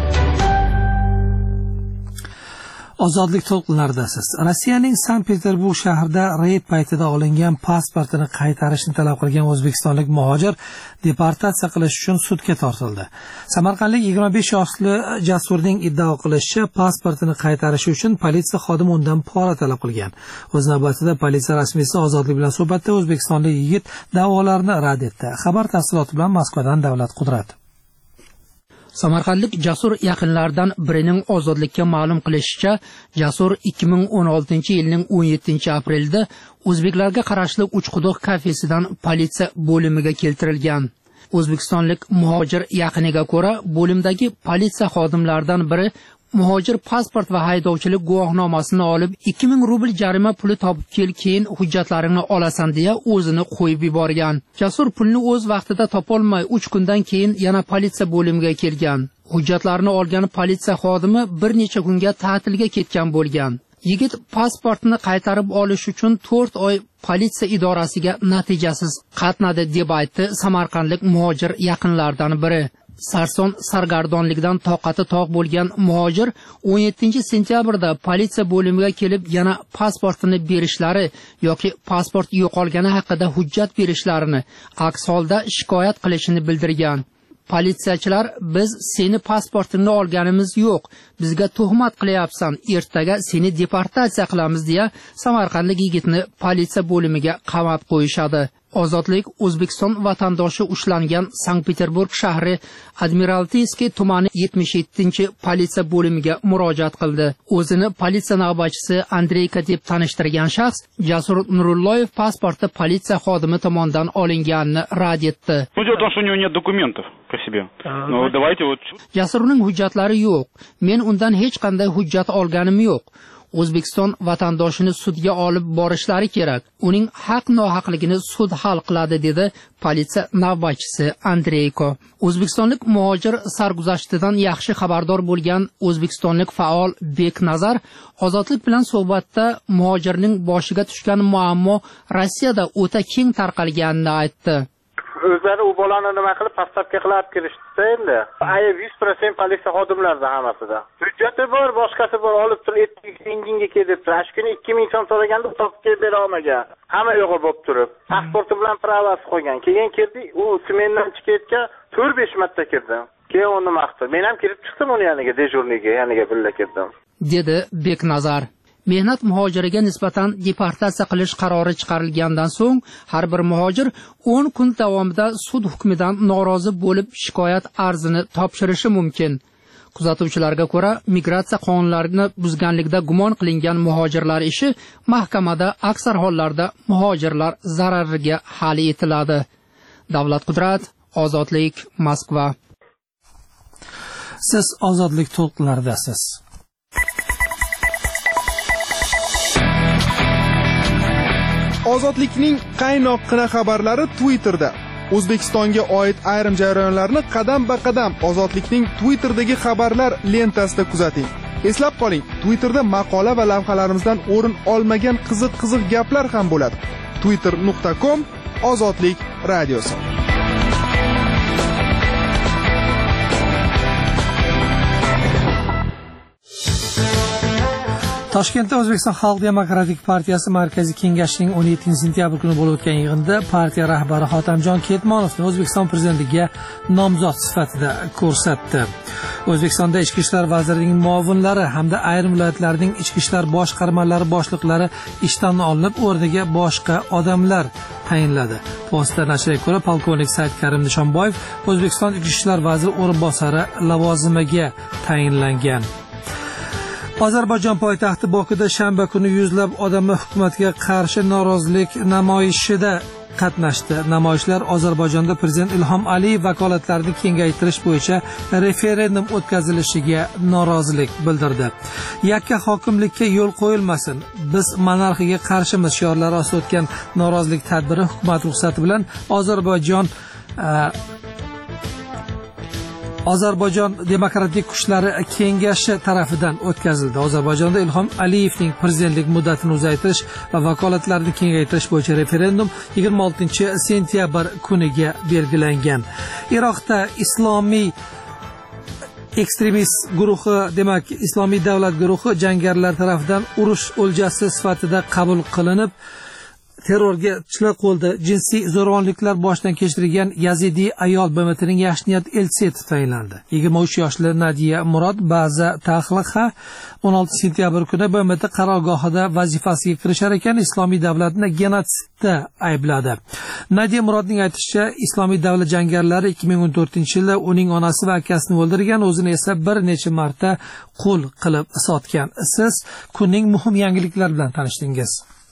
Ozodlik to'lqinlaridasiz. Rossiyaning Sankt-Peterburg shahrida reyd paytida olingan pasportini qaytarishni talab qilgan o'zbekistonlik muhojir deportatsiya qilish uchun sudga tortildi. Samarqandlik yigirma besh yoshli Jasurning iddao qilishicha, pasportini qaytarishi uchun politsiya xodimi undan pora talab qilgan. O'z navbatida politsiya rasmiysi Ozodlik bilan suhbatda o'zbekistonlik yigit da'volarni rad etdi. Xabar tafsiloti bilan Moskvadan Davlat Qudrat. Samarqandlik Jasur yaqinlaridan birining Ozodlikka ma'lum qilishicha, Jasur ikki ming o'n oltinchi yilning o'n yettinchi aprelida o'zbeklarga qarashli Uchquduq kafesidan politsiya bo'limiga keltirilgan. O'zbekistonlik muhojir yaqiniga ko'ra, bo'limdagi politsiya xodimlaridan biri muhojir pasport va haydovchilik guvohnomasini olib ikki ming rubl jarima puli topib kel, keyin hujjatlaringni olasan deya o'zini qo'yib yuborgan. Jasur pulni o'z vaqtida topolmay uch kundan keyin yana politsiya bo'limiga kelgan. Hujjatlarini olgan politsiya xodimi bir necha kunga ta'tilga ketgan bo'lgan. Yigit pasportini qaytarib olish uchun to'rt oy politsiya idorasiga natijasiz qatnadi deb aytdi samarqandlik muhojir yaqinlaridan biri. Sarson sargardonlikdan toqati toq bo'lgan muhojir o'n yettinchi sentyabrda politsiya bo'limiga kelib yana pasportini berishlari yoki pasport yo'qolgani haqida hujjat berishlarini, aks holda shikoyat qilishini bildirgan. Politsiyachilar, biz seni pasportingni olganimiz yo'q, bizga tuhmat qilyapsan, ertaga seni deportatsiya qilamiz deya samarqandlik yigitni politsiya bo'limiga qamab qo'yishadi. Ozodlik O'zbekiston vatandoshi ushlangan Sankt-Peterburg shahri Admiraltiyskiy tumani yetmish yettinchi politsiya bo'limiga murojaat qildi. O'zini politsiya navbatchisi Andreyka deb tanishtirgan shaxs Jasur Nurulloyev pasporti politsiya xodimi tomonidan olinganini rad etdi. Jasurning hujjatlari yo'q. Men undan hech qanday hujjat olganim yo'q. O'zbekiston vatandoshini sudga olib borishlari kerak. Uning haq-nohaqligini sud hal qiladi dedi politsiya navbatchisi Andreyko. O'zbekistonlik muhojir sarguzashtidan yaxshi xabardor bo'lgan o'zbekistonlik faol Beknazar Ozodlik bilan suhbatda muhojirning boshiga tushgan muammo Rossiyada o'ta keng tarqalganini aytdi. O'zlari u bolani nima qilib pastavka qilib kirishdi endi. Ayb yuz prosent politsiya xodimlarida hammasida. Hujjati bor, boshqasi bor, olib turib inginga kelib, shu kuni ikki ming so'm so'raganda topib kelib bera olmagan. Hamma yo'g'i bo'lib turib, pasporti bilan pravasi qo'ygan. Keyin kirdi, u smendan chiqayotgan to'rt besh marta kirdi. Keyin uni maqtadi. Men ham kirib chiqdim uni yaniga, dejurniga, yaniga birga kirdim. Dedi Beknazar. Mehnat muhojiriga nisbatan deportatsiya qilish qarori chiqarilgandan so'ng har bir muhojir o'n kun davomida sud hukmidan norozi bo'lib shikoyat arzini topshirishi mumkin. Kuzatuvchilarga ko'ra, migratsiya qonunlarini buzganlikda gumon qilingan muhojirlar ishi mahkamada aksar hollarda muhojirlar zarariga hal etiladi. Davlat Qudrat, Ozodlik, Moskva. Siz Ozodlik to'lqinlaridasiz. Ozodlikning qaynoqqina xabarlari Twitterda. O'zbekistonga oid ayrim jarayonlarni qadam-ba-qadam Ozodlikning Twitterdagi xabarlar lentasida kuzating. Eslab qoling, Twitterda maqola va lavhalarimizdan o'rin olmagan qiziq-qiziq gaplar ham bo'ladi. twitter nuqta com Ozodlik radiosi. Toshkentda O'zbekiston Xalq Demokratik partiyasi Markaziy kengashining o'n yettinchi sentyabr kuni bo'lib o'tgan yig'inida partiya rahbari Hotamjon Ketmonovni O'zbekiston prezidentligiga nomzod sifatida ko'rsatdi. O'zbekistonda Ichki ishlar vazirining muovinlari hamda ayrim viloyatlarning ichki ishlar boshqarmalari boshliqlari ishdan olinib, o'rniga boshqa odamlar tayinladi. Posta nashriga ko'ra, polkovnik Saidkarim Nishonboyev O'zbekiston Ichki ishlar vaziri o'rinbosari lavozimiga tayinlangan. Ozarbayjon poytaxti Bokuda shanba kuni yuzlab odamlar hukumatga qarshi norozilik namoyishida qatnashdi. Namoyishlar Ozarbayjonda prezident Ilhom Aliyev vakolatlarini kengaytirish bo'yicha referendum o'tkazilishiga norozilik bildirdi. Yakka hokimlikka yo'l qo'yilmasin, biz monarxiyaga qarshimiz shiorlari ostida o'tgan norozilik tadbiri hukumat ruxsati bilan Ozarbayjon Ozarbayjon demokratik kuchlari kengashi tarafidan o'tkazildi. Ozarbayjonda Ilhom Aliyevning prezidentlik muddatini uzaytirish va vakolatlarini kengaytirish bo'yicha referendum yigirma oltinchi sentyabr kuniga belgilangan. Iroqda islomiy ekstremist guruhi, demak, Islomiy davlat guruhi jangarilar tomonidan urush o'ljasi sifatida qabul qilinib, terrorga tushlar qo'lda jinsiy zo'ravonliklar boshdan kechirgan yazidiy ayol B M T'ning yaxshi niyat elchisi etib tayinlandi. yigirma uch yoshli Nadiya Murod Baza Taxliqa o'n oltinchi sentyabr kuni B M T qarorgohida vazifasiga kirishar ekan Islomiy davlatni genotsidda aybladi. Nadiya Murodning aytishicha, Islomiy davlat jangarilari ikki ming o'n to'rtinchi yilda uning onasi va akasini o'ldirgan, o'zini esa bir necha marta qul qilib sotgan. Siz kunning muhim yangiliklari bilan tanishdingiz.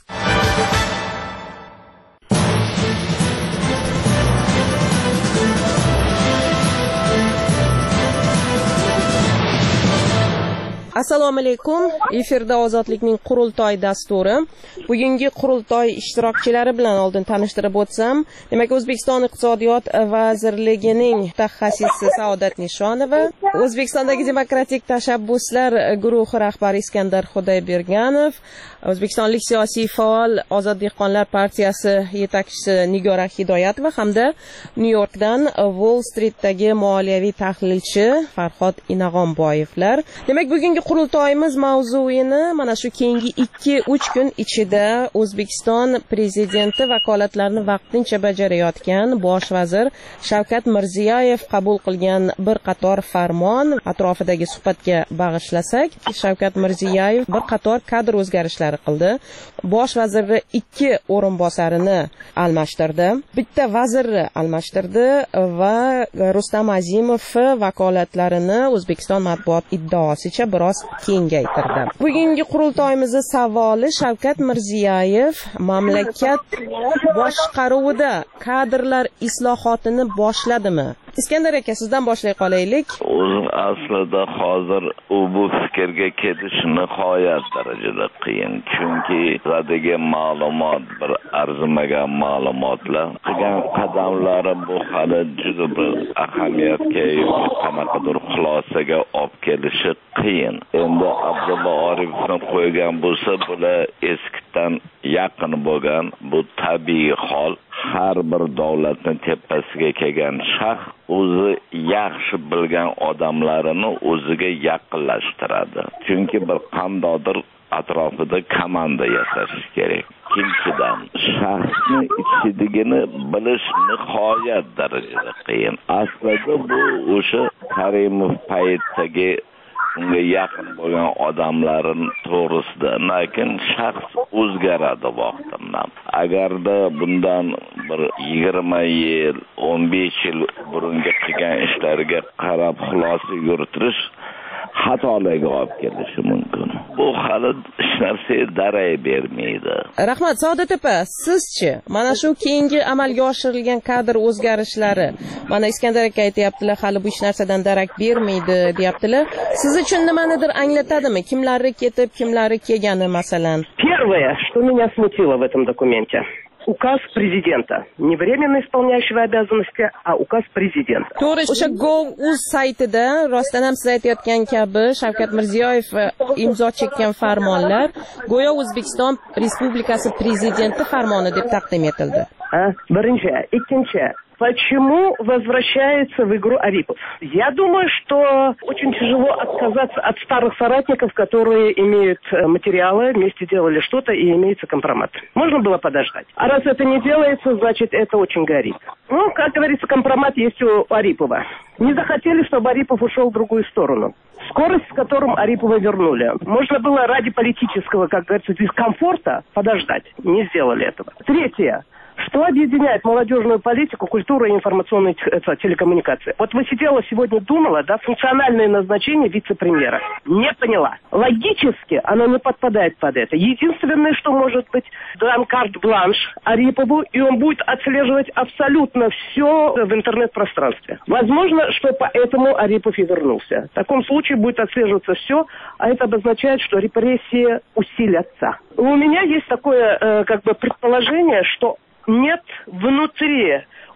Assalomu alaykum. Efirda Ozodlikning qurultoy dasturi. Bugungi qurultoy ishtirokchilari bilan oldin tanishtirib o'tsam, demak, O'zbekiston Iqtisodiyot vazirligining mutaxassisi Saodat Nishonova, O'zbekistondagi demokratik tashabbuslar guruhi rahbari Iskandar Xudoyberganov, O'zbekistonlik siyosiy faol Ozod dehqonlar partiyasi yetakchisi Nigora Hidoyatova hamda Nyu-Yorkdan Wall Streetdagi moliyaviy tahlilchi Farhod Inag'onboyevlar. Demak, bugungi qurultoyimiz mavzuini mana shu keyingi ikki uch kun ichida O'zbekiston prezidenti vakolatlarini vaqtincha bajarayotgan bosh vazir Shavkat Mirziyoyev qabul qilgan bir qator farmon atrofidagi suhbatga bag'ishlasak, Shavkat Mirziyoyev bir qator kadr o'zgarishlari qildi. Bosh vazirni ikki o'rinbosarini almashtirdi, bitta vazirni almashtirdi va Rustam Azimov vakolatlarini O'zbekiston matbuot iddaosicha biroz kengaytirdi. Bugungi qurultoyimizning savoli: Shavkat Mirziyoyev mamlakat boshqaruvida kadrlar islohotini boshladimi? Iskandar aka, sizdan boshlay qolaylik. O'zi aslida hozir u bu fikrga kelish nihoyat darajada qiyin. Chunki qiladigan ma'lumot bir arzimagan ma'lumotlar. Qilgan qadamlari bu hali juda bir ahamiyatga yo'q, qanaqadir xulosaga olib kelishi qiyin. Endi Abdulla Oripovni qo'ygan bo'lsa, bular eskidan yaqin bo'lgan, bu tabiiy hol. Har bir davlatning tepasiga kelgan shaxs o'zi yaxshi bilgan odamlarini o'ziga yaqinlashtiradi. Chunki bir qandodir atrofida komanda yasash kerak. Ikkinchidan, shaxsni ichidagini bilish nihoyat darajada qiyin. Aslida bu o'sha Karimov paytdagi unga yaqin bo'lgan odamlarin to'g'risida, lekin shaxs o'zgaradi vaqtimdan. Agarda bundan bir yigirma yil, o'n besh yil burungi qilgan ishlariga qarab xulosa yuritirish xatolarga olib kelishi mumkin. Bu hali hech narsa daray bermaydi. Rahmat. Saodat opa, sizchi? Mana shu keyingi amalga oshirilgan kadr o'zgarishlari, mana Iskandar aka aytayaptilar, hali bu hech narsadan darak bermaydi, deyaptilar. Siz uchun nimanidir anglatadimi? Kimlari ketib, kimlari kelgani masalan? Первое, что меня смутило в этом документе, указ президента. Не временно исполняющего обязанности, а указ президента. To'g'ri, o'sha Gov.uz saytida rostdan ham siz aytayotgan kabi Shavkat Mirziyoyev imzo chekkan farmonlar go'yo O'zbekiston Respublikasi prezidenti farmoni deb taqdim etildi. Ha, birinchi, ikkinchi, почему возвращается в игру Арипов? Я думаю, что очень тяжело отказаться от старых соратников, которые имеют материалы, вместе делали что-то и имеется компромат. Можно было подождать. А раз это не делается, значит, это очень горит. Ну, как говорится, компромат есть у Арипова. Не захотели, чтобы Арипов ушел в другую сторону. Скорость, с которым Арипова вернули. Можно было ради политического, как говорится, дискомфорта подождать. Не сделали этого. Третье. Что объединяет молодежную политику, культуру и информационные телекоммуникации? Вот вы сидела сегодня, думала, да, функциональное назначение вице-премьера. Не поняла. Логически оно не подпадает под это. Единственное, что может быть, дан карт-бланш Арипову, и он будет отслеживать абсолютно все в интернет-пространстве. Возможно, что поэтому Арипов и вернулся. В таком случае будет отслеживаться все, а это обозначает, что репрессии усилятся. У меня есть такое, э, как бы, предположение, что нет внутри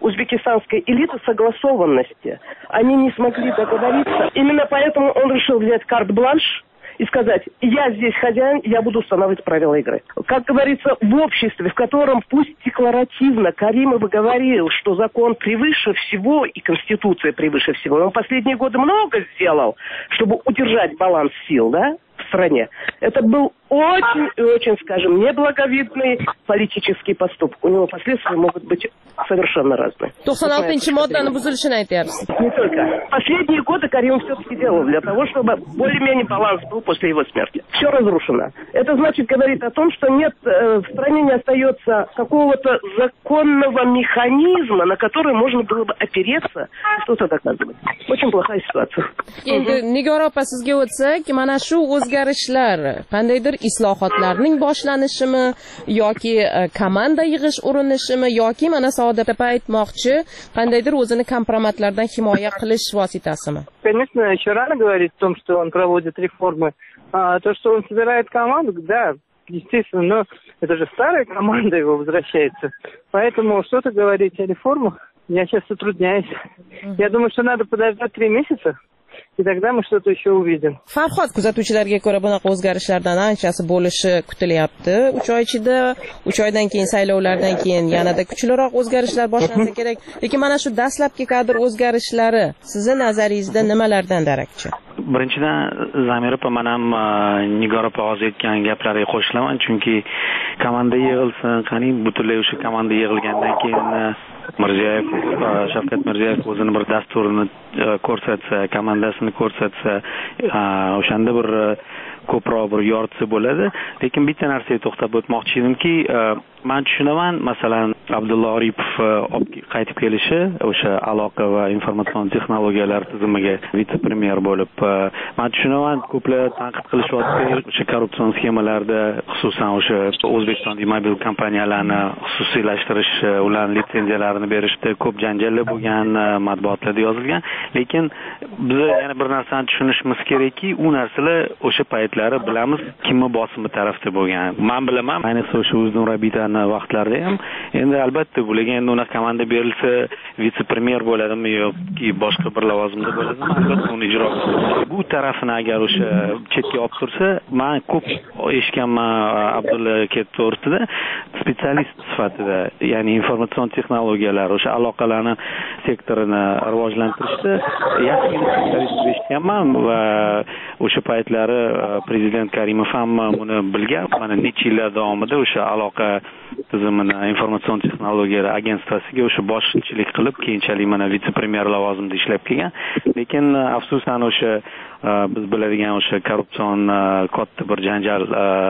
узбекистанской элиты согласованности. Они не смогли договориться. Именно поэтому он решил взять карт-бланш и сказать: я здесь хозяин, я буду устанавливать правила игры. Как говорится, в обществе, в котором пусть декларативно Каримов говорил, что закон превыше всего и Конституция превыше всего. Он последние годы много сделал, чтобы удержать баланс сил, да, в стране. Это был очень и очень, скажем, неблаговидный политический поступок. У него последствия могут быть совершенно разные. to'qson oltinchi moddani buzilishini aytyapsiz. Не только. Последние годы Каримов все-таки делал для того, чтобы более-менее баланс был после его смерти. Все разрушено. Это значит, говорит о том, что нет, э, в стране не остается какого-то законного механизма, на который можно было бы опереться и что-то доказывать. Очень плохая ситуация. Endi Nigora opa sizga o'tsak, mana shu o'zgarishlar qandaydir islohotlarning boshlanishimi yoki komanda yig'ish urinishimi yoki mana Saodat opa aytmoqchi qandaydir o'zini kompromatlardan himoya qilish vositasimi? Конечно, еще рано говорить о том, что он проводит реформы. А то, что он собирает команду, да, естественно, но это же старая команда его возвращается. Поэтому что-то говорить о реформах я сейчас затрудняюсь. Я думаю, что надо подождать три месяца. И тогда мы что-то еще увидим. Farhod, kuzatuvchilarga ko'ra bunaqa o'zgarishlardan anchasi bo'lishi kutilyapti. uch oy ichida, uch oydan keyin saylovlardan keyin yanada kuchliroq o'zgarishlar boshlansa kerak. Lekin mana shu dastlabki kadr o'zgarishlari sizni nazaringizda nimalardan darakchi? Birinchidan Zamir opa, men ham Nigor opa hozir aytgan gaplariga qo'shilaman, chunki komanda yig'ilsin, qani butunlay o'sha komanda yig'ilgandan keyin Mirziyoyev, Shavkat Mirziyoyev o'zini bir dasturini ko'rsatsa, komandasini ko'rsatsa, o'shanda bir ko'proq bir yoritsa bo'ladi. Lekin bitta narsaga to'xtab o'tmoqchi edimki, men tushunaman, masalan, Abdulla Oripov qaytib kelishi, o'sha aloqa va informatsion texnologiyalar tizimiga vitse-premyer bo'lib, men tushunaman, ko'plar tanqid qilishyapti, o'sha korrupsion sxemalarda, xususan o'sha O'zbekiston mobil kompaniyalarni xususiylashtirish, ularning litsenziyalarini berishda ko'p janjallar bo'lgan, matbuotlarda yozilgan. Lekin biz yana bir narsani tushunishimiz kerakki, u narsalar o'sha paytlari bilamiz kimni bosimi tarafda bo'lgan. Men bilaman, ayniqsa o'sha Uzdun Rabitani vaqtlarida ham endi albatta bularga endi uni komanda berilsa vitse-premyer bo'ladimi yoki boshqa bir lavozimda bo'ladimi, albatta uni ijro qiladi. Bu tarafini agar o'sha chetga olib tursa, men ko'p eshitganman Abdulla aka to'g'risida, spetsialist sifatida, ya'ni informatsion texnologiyalar, o'sha aloqalarni sektorini rivojlantirishda yaxshi spetsialist eshitganman va o'sha paytlari prezident Karimov ham buni bilgan. Mana necha yillar davomida o'sha aloqa tizimini informatsion texnologiyalar agentsiyasiga o'sha boshchilik qilib, keyinchalik mana vitse-premyer lavozimida ishlab kelgan. Lekin afsusan o'sha biz biladigan o'sha korrupsion katta bir janjal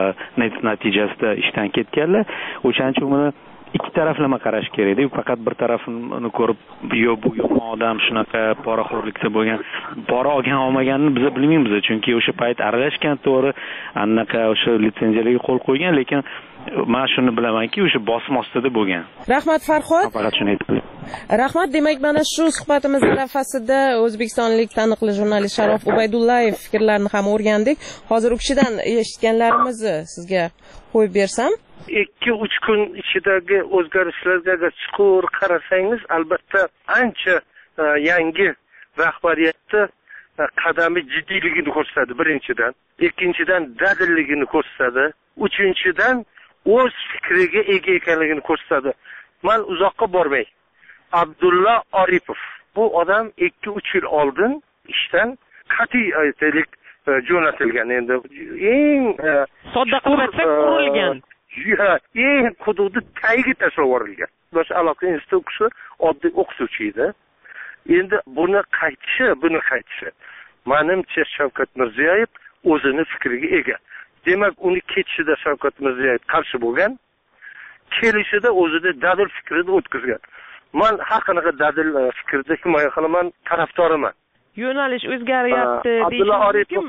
natijasida ishdan ketganlar. O'shaning uchun buni ikki taraflama qarash kerak edi. Faqat bir tarafini ko'rib, yo bu yomon odam shunaqa poraxo'rlikda bo'lgan, pora olgan olmaganini biz bilmaymiz, chunki o'sha payt aralashgan, to'g'ri, anaqa o'sha litsenziyalarga qo'l qo'ygan, lekin men shuni bilamanki, o'sha bosim ostida bo'lgan. Rahmat Farhod. Faqat shuni aytdim. Rahmat, demak mana shu suhbatimiz arafasida o'zbekistonlik taniqli jurnalist Sharof Ubaydullayev fikrlarini ham o'rgandik. Hozir u kishidan eshitganlarimizni sizga qo'yib bersam. ikki uch kun ichidagi o'zgarishlarga agar chuqur qarasangiz, albatta ancha yangi rahbariyatda qadami jiddiyligini ko'rsatadi birinchidan, ikkinchidan dadilligini ko'rsatadi, uchinchidan o'z fikriga ega ekanligini ko'rsatadi. Men uzoqqa bormay, Abdulla Oripov bu odam ikki uch yil oldin ishdan qat'iy aytaylik jo'natilgan. Endi eng sodda qilib qurilgan, eng hududi tagiga tashlab yuborilgan. Bosh aloqa instituti oddiy o'qituvchi edi. Endi buni qaytishi, buni qaytishi. Menimcha Shavkat Mirziyoyev o'zini fikriga ega. Demak, uni ketishida Shavkat Mirziyoyev qarshi bo'lgan, kelishida o'zida dadil fikrini o'tkazgan. Men har qanaqa dadil fikrda himoya qilaman, tarafdoriman. Yo'nalish o'zgaryapti Abdulla Oripov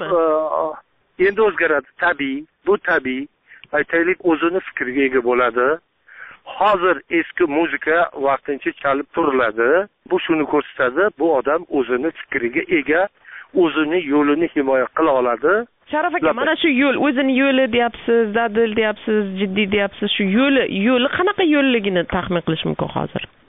endi o'zgaradi, tabiiy, bu tabiiy. Aytaylik, o'zini fikriga ega bo'ladi. Hozir eski muzika vaqtincha chalib turiladi. Bu shuni ko'rsatadi, bu odam o'zini fikriga ega, o'zini yo'lini himoya qila oladi. Sharof aka, mana shu yo'l, o'zini yo'li deyapsiz, dadil deyapsiz, jiddiy deyapsiz, shu yo'li, yo'li qanaqa yo'lligini taxmin qilish mumkin hozir?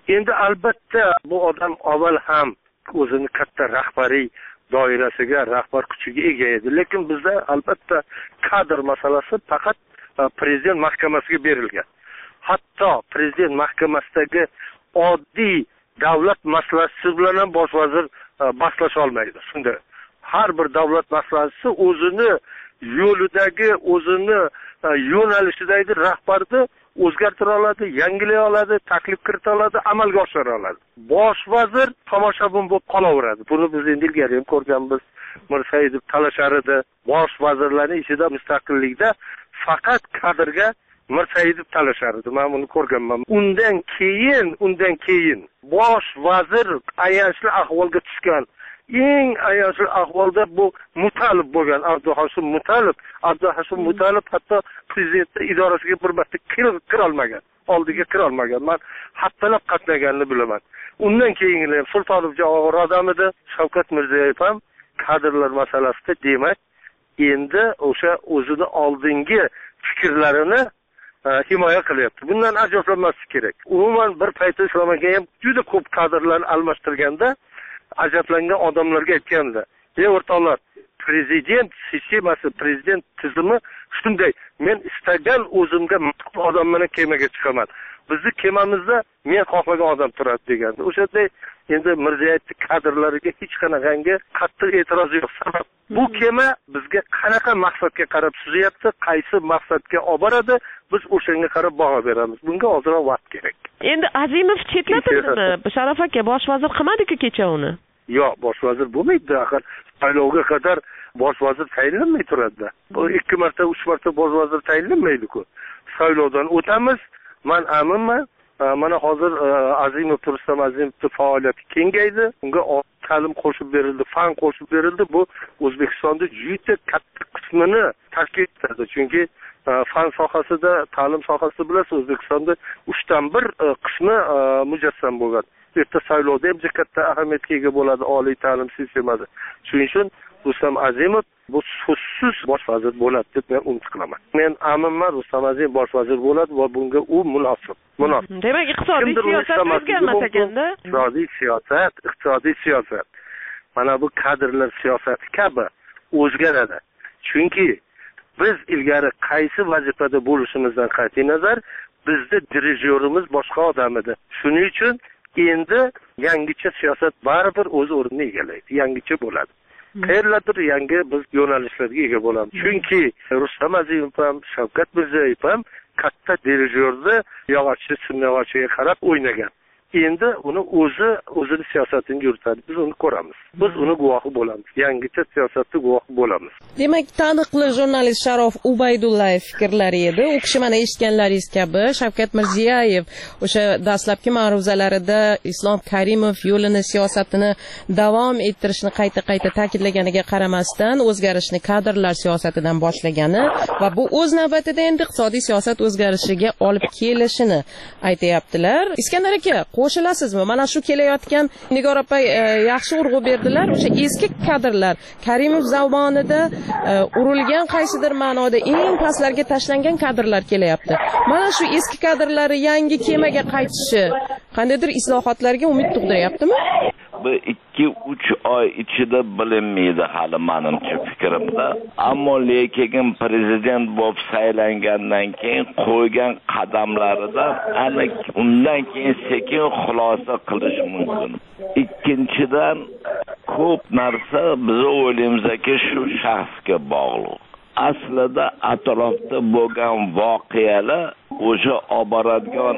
endi albatta bu odam avval ham o'zini katta rahbariy doirasiga, rahbar kuchiga ega edi, lekin bizda albatta kadr masalasi faqat prezident mahkamasiga berilgan. Hatto prezident mahkamasidagi oddiy davlat maslahatchisi bilan ham bosh vazir bahslasha olmaydi. Shunda har bir davlat maslahatchisi o'zini yo'lidagi, o'zini yo'nalishidagi rahbarni o'zgartira oladi, yangilay oladi, taklif kirita oladi, amalga oshira oladi. Bosh vazir tomoshabin bo'lib qolaveradi. Buni biz endi ilgari ham ko'rganmiz. Mirsaidov talashar edi. Bosh vazirlarning ichida mustaqillikda faqat kadrga Mirsaidov talashar edi. Men buni ko'rganman. Undan keyin, undan keyin bosh vazir ayanchli ahvolga tushgan. Eng ayanchli ahvolda bu Mutalib bo'lgan, Abduhoshim Mutalib. Abduhoshim Mutalib hatto prezident idorasiga bir marta kira olmagan, oldiga kira olmagan. Men hattalab qatnaganini bilaman. Undan keyingi ham Sultonov og'ir odam edi. Shavkat Mirziyoyev ham kadrlar masalasida, demak, endi o'sha o'zini oldingi fikrlarini himoya qilyapti. Bundan ajablanmaslik kerak. Umuman bir paytda Islomaga ham juda ko'p kadrlarni almashtirganda ajablangan odamlarga aytganda, "Ey o'rtoqlar, prezident sistemasi, prezident tizimi shunday. Men istagan o'zimga maqbul odam bilan kemaga chiqaman. Bizni kemamizda men xohlagan odam turadi" deganda. O'shada endi Mirziyoyevning kadrlariga hech qanaqangi qattiq e'tiroz yo'q. Sabab bu kema bizga qanaqa maqsadga qarab suzyapti, qaysi maqsadga olib boradi, biz o'shanga qarab baho beramiz. Bunga ozroq vaqt kerak. Endi Azimov chetlatildimi? Sharof aka, bosh vazir qilmadi-ku kecha uni. Yo'q, bosh vazir bo'lmaydi. Axir saylovga qadar bosh vazir tayinlanmay turadi. Bu ikki marta, uch marta bosh vazir tayinlanmaydi-ku. Saylovdan o'tamiz. Men aminman. Mana hozir Azimov Rustam Azimovning faoliyati kengaydi. Unga ta'lim qo'shib berildi, fan qo'shib berildi. Bu O'zbekistonda juda katta qismini tashkil etadi. Chunki fan sohasida, ta'lim sohasida bilasiz, O'zbekistonda uchdan bir qismi mujassam bo'lgan. Erta saylovda ham katta ahamiyatga ega bo'ladi oliy ta'lim sistemasi. Shuning uchun Rustam Azimov bu so'zsiz bosh vazir bo'ladi deb men umid qilaman. Men aminman, Rustam Azimov bosh vazir bo'ladi va bunga u munosib. Munosib. Demak, iqtisodiy siyosat o'zgarmas ekanda. Iqtisodiy siyosat, iqtisodiy siyosat. Mana bu kadrlar siyosati kabi o'zgaradi. Chunki biz ilgari qaysi vazifada bo'lishimizdan qat'iy nazar, bizda dirijyorimiz boshqa odam edi. Shuning uchun endi yangicha siyosat baribir o'z o'rnini egallaydi, yangicha bo'ladi. Qayerlardir yangi biz yo'nalishlarga ega bo'lamiz. Chunki Rustam Azimov ham, Shavkat Mirziyoyev ham katta dirijyorni yog'ochchi simyog'ochiga qarab o'ynagan. Endi uni o'zi o'zini siyosatini yuritadi. Biz uni ko'ramiz. Biz uni guvohi bo'lamiz. Yangicha siyosatni guvohi bo'lamiz. Demak, taniqli jurnalist Sharof Ubaydullayev fikrlari edi. U kishi mana eshitganlaringiz kabi Shavkat Mirziyoyev o'sha dastlabki ma'ruzalarida Islom Karimov yo'lini, siyosatini davom ettirishni qayta-qayta ta'kidlaganiga qaramasdan o'zgarishni kadrlar siyosatidan boshlagani va bu o'z navbatida endi iqtisodiy siyosat o'zgarishiga olib kelishini aytayaptilar. Iskandar aka, qo'shilasizmi? Mana shu kelayotgan Nigor opa yaxshi urg'u berdilar. O'sha eski kadrlar Karimov zamonida urilgan qaysidir ma'noda eng pastlarga tashlangan kadrlar kelyapti. Mana shu eski kadrlari yangi kemaga qaytishi qandaydir islohotlarga umid tug'diryaptimi? Bu ikki uch oy ichida bilinmaydi hali menimcha fikrimda. Ammo lekin prezident bo'lib saylangandan keyin qo'ygan qadamlaridan aniq undan keyin sekin xulosa qilish mumkin. Ikkinchidan ko'p narsa biz o'ylaymizki shu shaxsga bog'liq. Aslida atrofda bo'lgan voqealar o'sha olib boradigan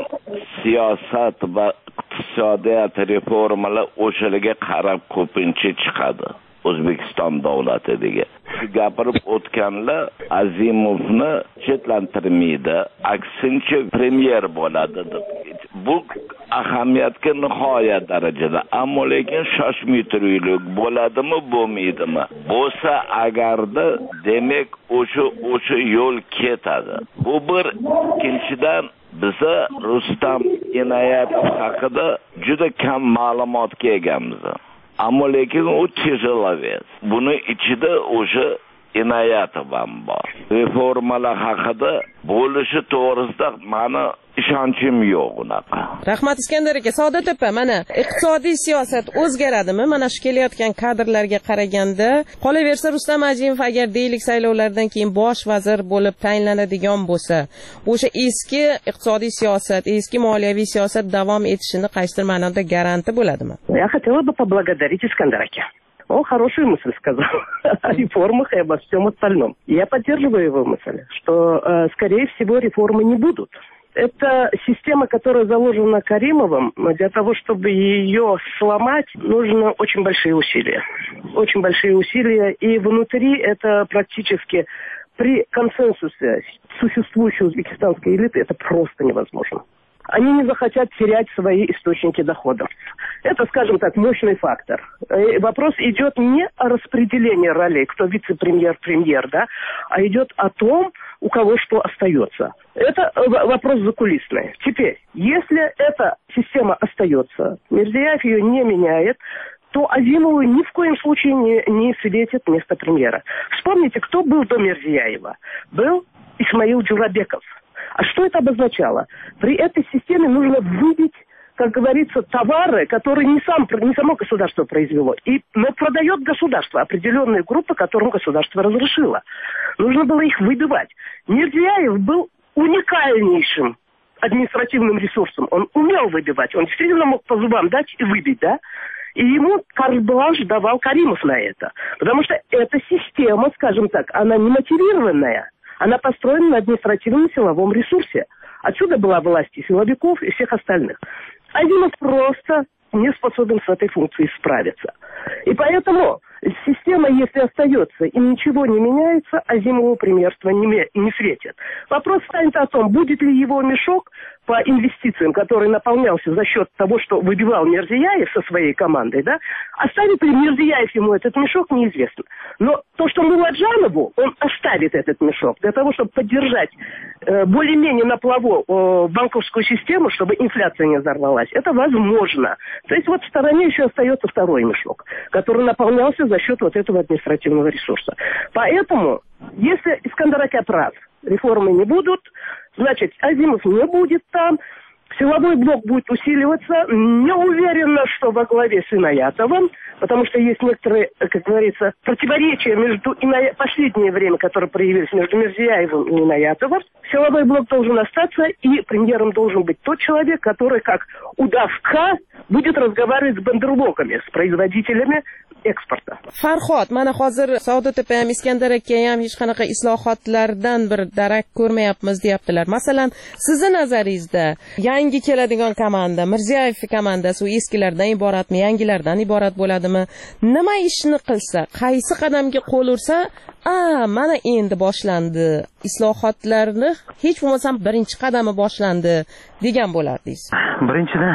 siyosat va iqtisodiyot reformalar o'shalarga qarab ko'pincha chiqadi. O'zbekiston davlatiga gapirib o'tganlar Azimovni chetlantirmaydi, aksincha premyer bo'ladi deb. Bu ahamiyatga nihoyat darajada, ammo lekin shoshmay turaylik, bo'ladimi, bo'lmaydimi? Bo'lsa agarda demak o'sha o'sha yo'l ketadi. Bu bir. Ikkinchidan biza Rustam Inoyatov haqida juda kam ma'lumotga egamiz. Ammo lekin u tejalaves. Buni ichida o'sha inoyatov ham bor. Reformalar haqida bo'lishi to'g'risida mani ishonchim yo'q unaqa. Rahmat Iskandar aka, Saodat opa, mana iqtisodiy siyosat o'zgaradimi? Mana shu kelayotgan kadrlarga qaraganda, qolaversa Rustam Ajimov agar deylik saylovlardan keyin bosh vazir bo'lib tayinlanadigan bo'lsa, o'sha eski iqtisodiy siyosat, eski moliyaviy siyosat davom etishini qaysidir ma'noda garanti bo'ladimi? Я хотела бы поблагодарить Искандера ака. Он хорошую мысль сказал о реформах и обо всем остальном. Я поддерживаю его мысль, что, э, скорее всего, реформы не будут. Это система, которая заложена Каримовым. Для того, чтобы ее сломать, нужно очень большие усилия. Очень большие усилия. И внутри это практически при консенсусе существующей узбекистанской элиты это просто невозможно. Они не захотят терять свои источники доходов. Это, скажем так, мощный фактор. И вопрос идет не о распределении ролей, кто вице-премьер, премьер, да, а идет о том, у кого что остается. Это вопрос закулисный. Теперь, если эта система остается, Мирзияев ее не меняет, то Азимову ни в коем случае не, не светит место премьера. Вспомните, кто был до Мирзияева. Был Исмаил Джурабеков. А что это обозначало? При этой системе нужно выбить, как говорится, товары, которые не, сам, не само государство произвело, и, но продает государство, определенные группы, которым государство разрешило. Нужно было их выбивать. Мирзияев был уникальнейшим административным ресурсом. Он умел выбивать, он действительно мог по зубам дать и выбить, да? И ему карт-бланш давал Каримов на это. Потому что эта система, скажем так, она не мотивированная. Она построена на административном силовом ресурсе. Отсюда была власть и силовиков, и всех остальных. Азимов просто не способен с этой функцией справиться. И поэтому система, если остается и ничего не меняется, Азимову премьерство не, не светит. Вопрос станет о том, будет ли его мешок по инвестициям, который наполнялся за счет того, что выбивал Мирзияев со своей командой, да, оставит ли Мирзияев ему этот мешок, неизвестно. Но то, что Муладжанову, он оставит этот мешок для того, чтобы поддержать э, более-менее на плаву э, банковскую систему, чтобы инфляция не взорвалась, это возможно. То есть вот в стороне еще остается второй мешок, который наполнялся за счет вот этого административного ресурса. Поэтому, если Искандер ака прав, реформы не будут, значит, Азимов не будет там, силовой блок будет усиливаться. Не уверена, что во главе с Иноятовым, потому что есть некоторые, как говорится, противоречия между ино... последнее время, которые проявились между Мирзияевым и Иноятовым. Силовой блок должен остаться, и премьером должен быть тот человек, который, как удавка, будет разговаривать с бандерлогами, с производителями eksportda. Farhod, mana hozir Saodat opa ham Iskandar aka ham hech qanaqa islohotlardan bir darak ko'rmayapmiz deyaptilar. Masalan, sizni nazaringizda yangi keladigan komanda, Mirziyoyev komandasi u eskilardan iboratmi, yangilardan iborat bo'ladimi? Nima ishni qilsa, qaysi qadamga qo'l ursa, "A, mana endi boshlandi. Islohotlarni hech bo'lmasam birinchi qadami boshlandi" degan bo'lardingiz. Birinchidan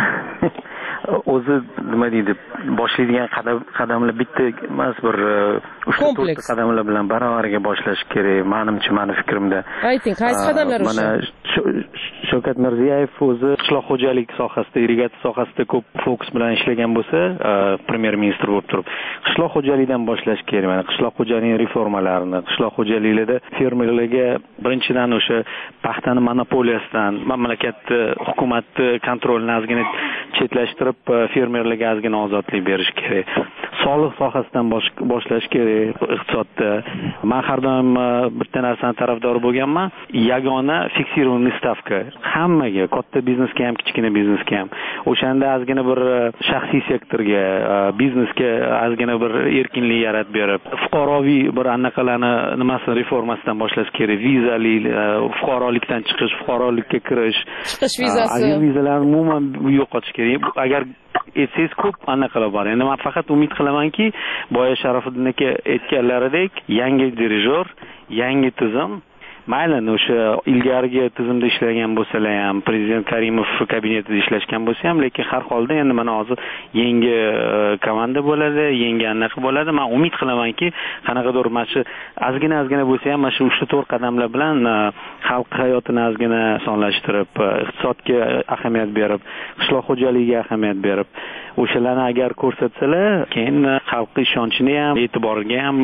o'zi nima deydi, boshlaydigan qadam qadamlar bitta emas, bir uchta to'rtta qadamlar bilan baravariga boshlash kerak. Menimcha, meni fikrimda. Ayting, qaysi qadamlar o'sha? Mana Shavkat Mirziyoyev o'zi qishloq xo'jalik sohasida, irrigatsiya sohasida ko'p fokus bilan ishlagan bo'lsa, premyer ministr bo'lib turib, qishloq xo'jalikdan boshlash kerak. Mana qishloq xo'jaligining reformalarini, qishloq xo'jaliklarda fermerlarga birinchidan o'sha paxtani monopoliyasidan, mamlakat hukumatni kontrolini ozgina chetlashtirib, fermerlarga ozgina ozodlik berish kerak. Soliq sohasidan boshlash kerak iqtisodda. Men har doim bitta narsani tarafdori bo'lganman, yagona fiksirованный stavka. Hammaga, katta biznesga ham, kichkina biznesga ham. O'shanda ozgina bir shaxsiy sektorga, biznesga ozgina bir erkinlik yaratib berib, fuqaroviy bir anaqalarni nimasi reformasidan boshlash kerak. Vizali, fuqarolikdan chiqish, fuqarolikka kirish, chiqish vizasi. Agar vizalarni umuman yo'qotish kerak. Agar etsangiz ko'p anaqalar bor. Endi men faqat umid qilamanki, boya Sharofiddin aka aytganlaridek, yangi dirijor, yangi tizim, mayli o'sha ilgarigi tizimda ishlagan bo'lsalar ham, prezident Karimov kabinetida ishlashgan bo'lsa ham, lekin har holda endi mana hozir yangi komanda bo'ladi, yangi anaqa bo'ladi. Men umid qilamanki, qanaqadir mana shu ozgina-ozgina bo'lsa ham mana shu uchta to'rt qadamlar bilan xalq hayotini ozgina osonlashtirib, iqtisodga ahamiyat berib, qishloq xo'jaligiga ahamiyat berib, o'shalarni agar ko'rsatsalar keyin xalqning ishonchini ham e'tiboriga ham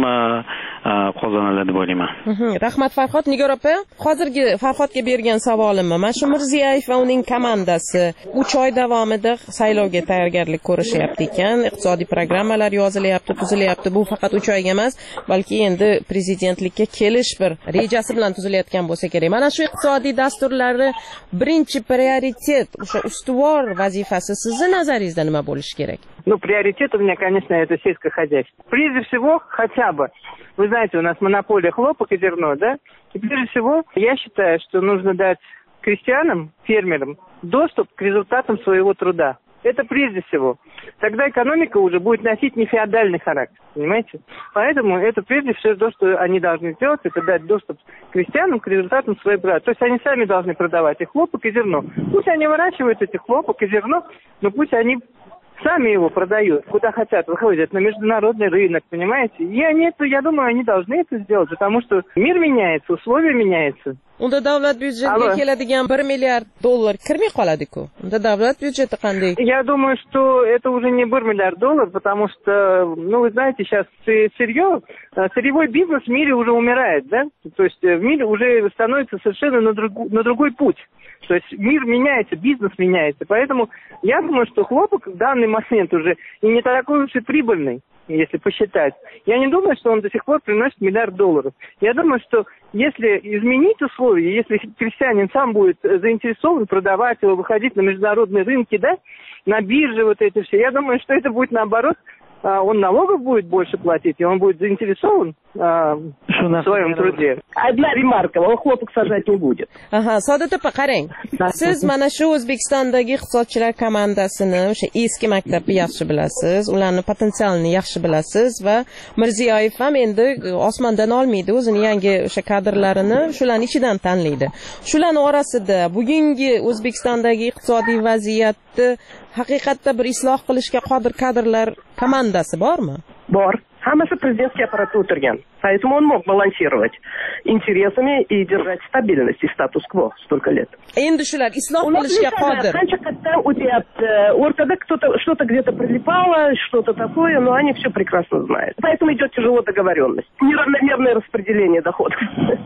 qozoniladi deb o'ylayman. Rahmat Farhod. Nigor opa, hozirgi Farhodga bergan savolim mana shu Mirziyoyev va uning komandasi uch oy davomida saylovga tayyorgarlik ko'rishyapti ekan, iqtisodiy programmalar yozilyapti, tuzilyapti. Bu faqat uch oyga emas, balki endi prezidentlikka kelish bir rejasi bilan tuzilayotgan bo'lsa kerak. Mana shu iqtisodiy dasturlarni birinchi prioritet, o'sha ustuvor vazifasi sizni nazaringizda nima bo'lishi kerak? Ну, приоритет у меня, конечно, это сельское хозяйство. Прежде всего, хотя бы, вы знаете, у нас монополия хлопок и зерно, да? И прежде всего, я считаю, что нужно дать крестьянам, фермерам доступ к результатам своего труда. Это прежде всего. Тогда экономика уже будет носить не феодальный характер, понимаете? Поэтому это прежде всего то, что они должны сделать, это дать доступ крестьянам к результатам своей работы. То есть они сами должны продавать и хлопок, и зерно. Пусть они выращивают эти хлопок и зерно, но пусть они сами его продают, куда хотят, выходят на международный рынок, понимаете? И они это, я думаю, они должны это сделать, потому что мир меняется, условия меняются. Unda davlat byudjetiga keladigan bir milliard dollar kirmay qoladi-ku. Unda davlat byudjeti qanday? Я думаю, что это уже не bir миллиард долларов, потому что, ну, вы знаете, сейчас сырье, сырьевой бизнес в мире уже умирает, да? То есть в мире уже становится совершенно на, друг, на другой путь. То есть мир меняется, бизнес меняется. Поэтому я думаю, что хлопок в данный момент уже и не такой уж и прибыльный, если посчитать. Я не думаю, что он до сих пор приносит миллиард долларов. Я думаю, что если изменить условия, если крестьянин сам будет заинтересован продавать его, выходить на международные рынки, да, на бирже вот это все, я думаю, что это будет наоборот, он налогов будет больше платить, и он будет заинтересован а, в своем труде. Одна ремарка, он хлопок сажать не будет. Aha, Saodat opa, qarang. Siz mana shu O'zbekistondagi iqtisodchilar komandasini, o'sha eski maktabni yaxshi bilasiz, ularning potensialini yaxshi bilasiz va Mirziyoyev ham endi osmondan olmaydi, o'zini yangi o'sha kadrlarini shularning ichidan tanlaydi. Shularning orasida bugungi O'zbekistondagi iqtisodiy vaziyatni haqiqatda bir isloh qilishga qodir kadrlar komandasi bormi? Bor. Hammasi prezidentский аппарат o'tirgan. Поэтому он мог балансировать интересами и держать стабильность и статус-кво столько лет. Endi shular isloh qilishga qodir. Qancha qatdan o'tyapti, o'rtada кто-то что-то где-то прилипало, что-то такое, но они все прекрасно знают. Поэтому идет тяжело договоренность. Неравномерное распределение доходов.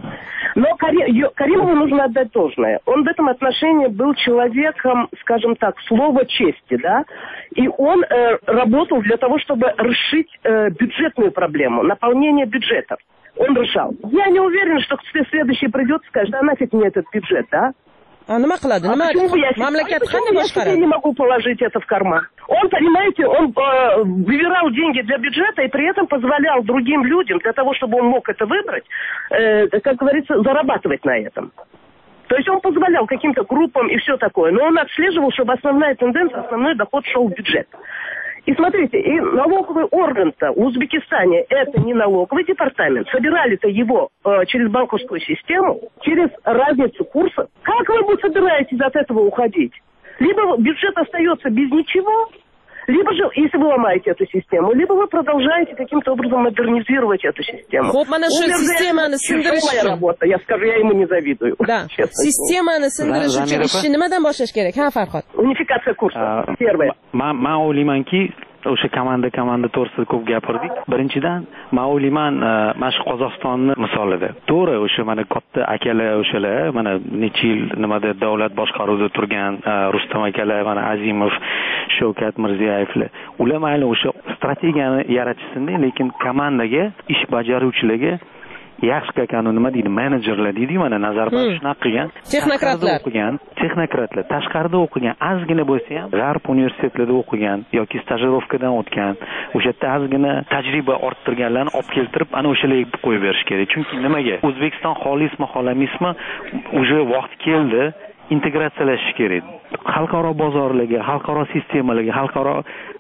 Но Каримову нужно отдать должное. Он в этом отношении был человеком, скажем так, слова чести, да? И он э, работал для того, чтобы решить э, бюджетную проблему, наполнение бюджетов. Он решал. Я не уверен, что следующий придет и скажет, а нафиг мне этот бюджет, да? А nima qiladi? Nima? Mamlakat qanday boshqaradi? Я не могу положить это в карман. Он, понимаете, он э, выбирал деньги для бюджета и при этом позволял другим людям, для того, чтобы он мог это выбрать, э, как говорится, зарабатывать на этом. То есть он позволял каким-то группам и все такое, но он отслеживал, чтобы основная тенденция, основной доход шел в бюджет. И смотрите, и налоговый орган-то в Узбекистане это не налоговый департамент. Собирали-то его э, через банковскую систему, через разницу курсов. Как вы собираетесь от этого уходить? Либо бюджет остается без ничего, либо же, если вы ломаете эту систему, либо вы продолжаете каким-то образом модернизировать эту систему. Вот mana shu sistemani sindirish moja работа, я скажу, я ему не завидую. Да. Sistemani sindirish uchun ishni nimadan boshlash kerak? Ha, Farhod. Unifikatsiya kursi. Первое. Men o'ylaymanki, o'sha komanda komanda to'g'risida ko'p gapirdik. Birinchidan, men o'ylayman, mana shu Qozog'istonni misolida. To'g'ri, o'sha mana katta akalar o'shalar, mana necha yil nimada davlat boshqaruvida turgan Rustam akalar, mana Azimov, Shavkat Mirziyoyevlar. Ular mayli o'sha strategiyani yaratishsinda, lekin komandaga, ish bajaruvchilarga yaxshi kakani nima deydi, menejerlar deydi, mana Nazarboyev shunaqa qilgan. Texnokratlar o'qigan, texnokratlar, tashqarida o'qigan, ozgina bo'lsa ham, G'arb universitetlarida o'qigan yoki stajirovkadan o'tgan, o'sha yerda ozgina tajriba orttirganlarni olib keltirib, ana o'shalarga qo'yib berish kerak. Chunki nimaga? O'zbekiston xolismi, xohlamaysmi, уже vaqt keldi, integratsiyalashish kerak. Xalqaro bozorlarga, xalqaro sistemalarga, xalqaro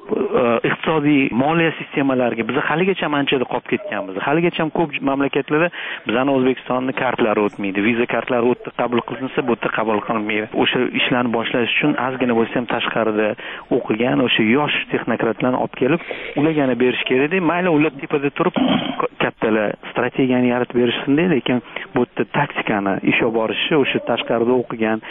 iqtisodiy moliya sistemalariga biz haligacha anchada qolib ketganmiz. Haligacha ko'p mamlakatlarda bizning O'zbekistonning kartlari o'tmaydi. Viza kartlari o'tdi, qabul qilinsa, bu yerda qabul qilinmaydi. O'sha ishlarni boshlash uchun ozgina bo'lsa ham tashqarida o'qigan o'sha yosh texnokratlarni olib kelib, ularga berish kerak-da. Mayli ular tepada turib kattalar strategiyani yaratib berishsin-da, lekin bu yerda taktikani ish olib borishi, o'sha tashqarida o'qigan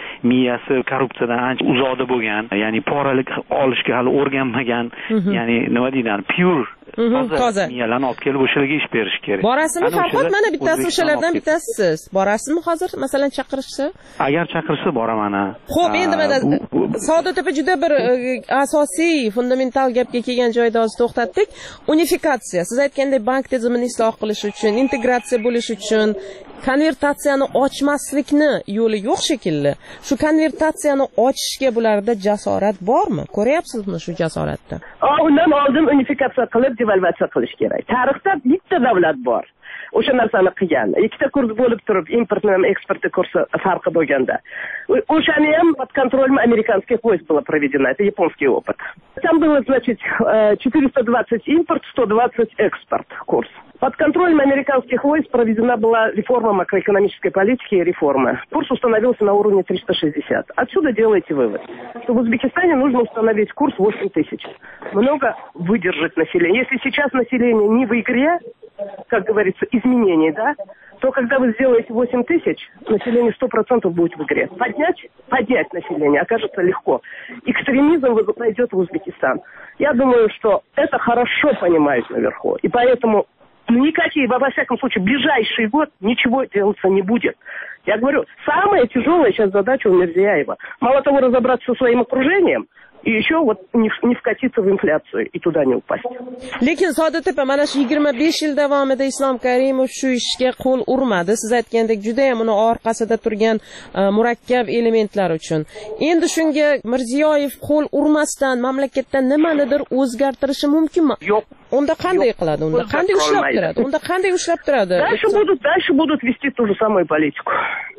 miyasi korrupsiyadan ancha uzoqda bo'lgan, ya'ni poralik olishga hali o'rganmagan, ya'ni nima deydi, pure toza miyalarni olib kelib o'shalarga ish berish kerak. Borasizmi Farhod? Mana bittasi o'shalardan bittasisiz. Borasizmi hozir masalan chaqirishsa? Agar chaqirsa boraman. Xo'p, endi mana Saodat opa juda bir asosiy, fundamental gapga kelgan joyda hozir to'xtatdik. Unifikatsiya. Siz aytgandek bank tizimini isloh qilish uchun, integratsiya bo'lish uchun konvertatsiyani ochmaslikni yo'li yo'q shekilli. Shu konvertatsiyani ochishga bularda jasorat bormi? Ko'ryapsizmi shu jasoratni? Undan oldin unifikatsiya qilib devalvatsiya qilish kerak. Tarixda bitta davlat bor. O'sha narsani qilgan. Ikkita kurs bo'lib turib, import bilan eksportni kursi farqi bo'lganda. O'shani ham под контролем американских войск было проведено. Это японский опыт. Там было, значит, четыреста двадцать импорт, сто двадцать экспорт курс. Под контролем американских войск проведена была реформа макроэкономической политики и реформы. Курс установился на уровне триста шестьдесят. Отсюда делайте вывод, что в Узбекистане нужно установить курс восемь тысяч. Много выдержать население. Если сейчас население не в игре, как говорится, изменений, да, то когда вы сделаете восемь тысяч, население сто процентов будет в игре. Поднять, поднять население окажется легко. Экстремизм пойдет в Узбекистан. Я думаю, что это хорошо понимают наверху. И поэтому никакие, во всяком случае, ближайший год ничего делаться не будет. Я говорю, самая тяжелая сейчас задача у Мирзияева. Мало того, разобраться со своим окружением, и еще вот не, не вкатиться в инфляцию и туда не упасть. Lekin Saodat opa, mana shu yigirma besh yil davomida Islom Karimov shu ishga qo'l urmadi. Siz aytgandek, juda ham uni orqasida turgan uh, murakkab elementlar uchun. Endi shunga Mirziyoyev qo'l urmasdan mamlakatda nimanidir o'zgartirishi mumkinmi? Yo'q. Unda qanday qiladi? Unda qanday ushlab turadi? Unda qanday ushlab turadi? Дальше будут, дальше будут вести ту же самую политику.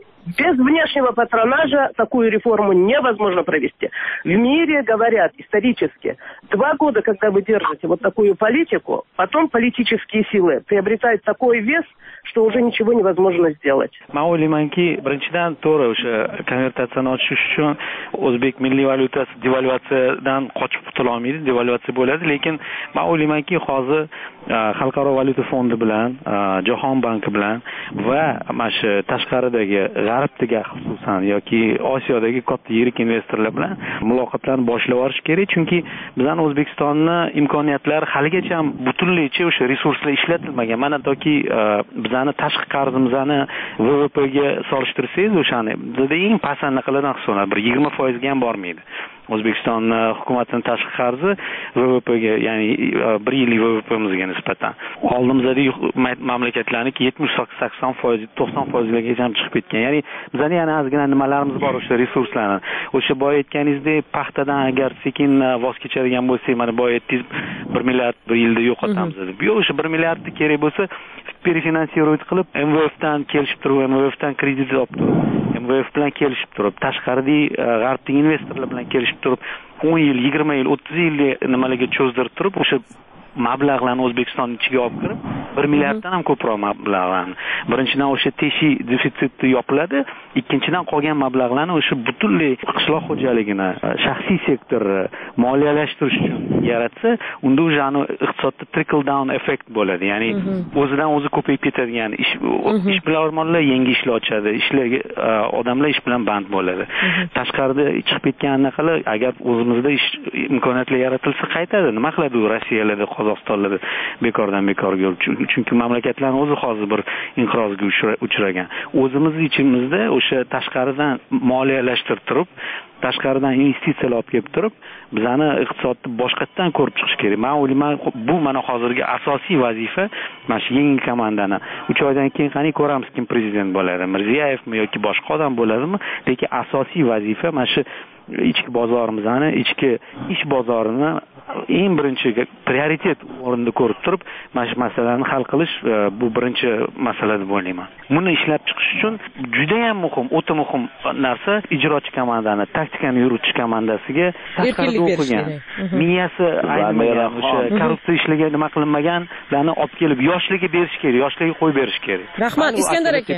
Без внешнего патронажа такую реформу невозможно провести. В мире говорят исторически, два года, когда вы держите вот такую политику, потом политические силы приобретают такой вес, что уже ничего невозможно сделать. Men o'ylaymanki, birinchidan to'g'ri o'sha konvertatsiyani ochish uchun o'zbek milliy valyutasi devalvatsiyadan qochib qutula olmaydi, devalvatsiya bo'ladi, lekin men o'ylaymanki, hozir xalqaro valyuta fondi bilan, Jahon banki bilan va mana shu tashqaridagi g'arbdagi xususan yoki Osiyodagi katta yirik investorlar bilan muloqotlarni boshlab yuborish kerak, chunki bizning O'zbekistonning imkoniyatlari haligacha butunligicha o'sha resurslar ishlatilmagan. Mana toki bizani tashqi qarzimizni V V P ga solishtirsangiz, o'shani bizda eng past anaqilardan hisoblanadi, bir yigirma foiz ga ham bormaydi. O'zbekiston hukumatining tashqi qarzi V V P ga, ya'ni bir yillik V V P mizga nisbatan oldimizdagi mamlakatlarniki yetmish sakson foiz, to'qson foizlargacha ham chiqib ketgan. Ya'ni bizda yana ozgina nimalarimiz bor o'sha resurslarni. O'sha boya aytganingizdek paxtadan agar sekin voz kechadigan bo'lsak, mana boya aytdingiz bir milliard bir yilda yo'qotamiz deb. Yo'q, o'sha bir milliardni kerak bo'lsa перефинансировать qilib M V F dan kelishib turib, M V F dan kredit olib turib, M V F bilan kelishib turib, tashqaridagi g'arbdagi investorlar bilan kelishib turib, o'n yil, yigirma yil, o'ttiz yil nimalarga cho'zdirib turib, o'sha mablag'larni O'zbekiston ichiga olib kirib, bir milliarddan ham ko'proq mablag'larni. Birinchidan o'sha teshi defitsitni yopiladi, ikkinchidan qolgan mablag'larni o'sha butunlay qishloq xo'jaligini, shaxsiy sektorni moliyalashtirish uchun yaratsa, unda o'sha iqtisodda trickle down effekt bo'ladi. Ya'ni o'zidan o'zi ko'payib ketadigan ish ishbilarmonlar yangi ishlar ochadi, ishlarga odamlar ish bilan band bo'ladi. Tashqarida chiqib ketgan anaqalar agar o'zimizda ish imkoniyatlar yaratilsa qaytadi. Nima qiladi u Rossiyalarda, Qozog'istonlarda bekordan bekorga, chunki mamlakatlarning o'zi hozir bir inqirozga uchragan. O'zimiz ichimizda o'sha tashqaridan moliyalashtirib turib, tashqaridan investitsiyalar olib kelib turib, bizani iqtisodni boshqatdan ko'rib chiqish kerak. Men o'ylayman, bu mana hozirgi asosiy vazifa mana shu yangi komandani. uch oydan keyin qani ko'ramiz kim prezident bo'ladi, Mirziyevmi yoki boshqa odam bo'ladimi, lekin asosiy vazifa mana shu ichki bozorimizni, ichki ish bozorini eng birinchi prioritet o'rinda ko'rib turib, mana shu masalalarni hal qilish bu birinchi masala deb o'ylayman. Buni ishlab chiqish uchun juda ham muhim, o'ta muhim narsa ijrochi komandani, taktikani yurituvchi komandasiga tashqarida o'qigan, miyasi aylanmagan, o'sha korrupsiya ishlagan, nima qilinmaganlarni olib kelib yoshlarga berish kerak, yoshlarga qo'yib berish kerak. Rahmat, Iskandar aka.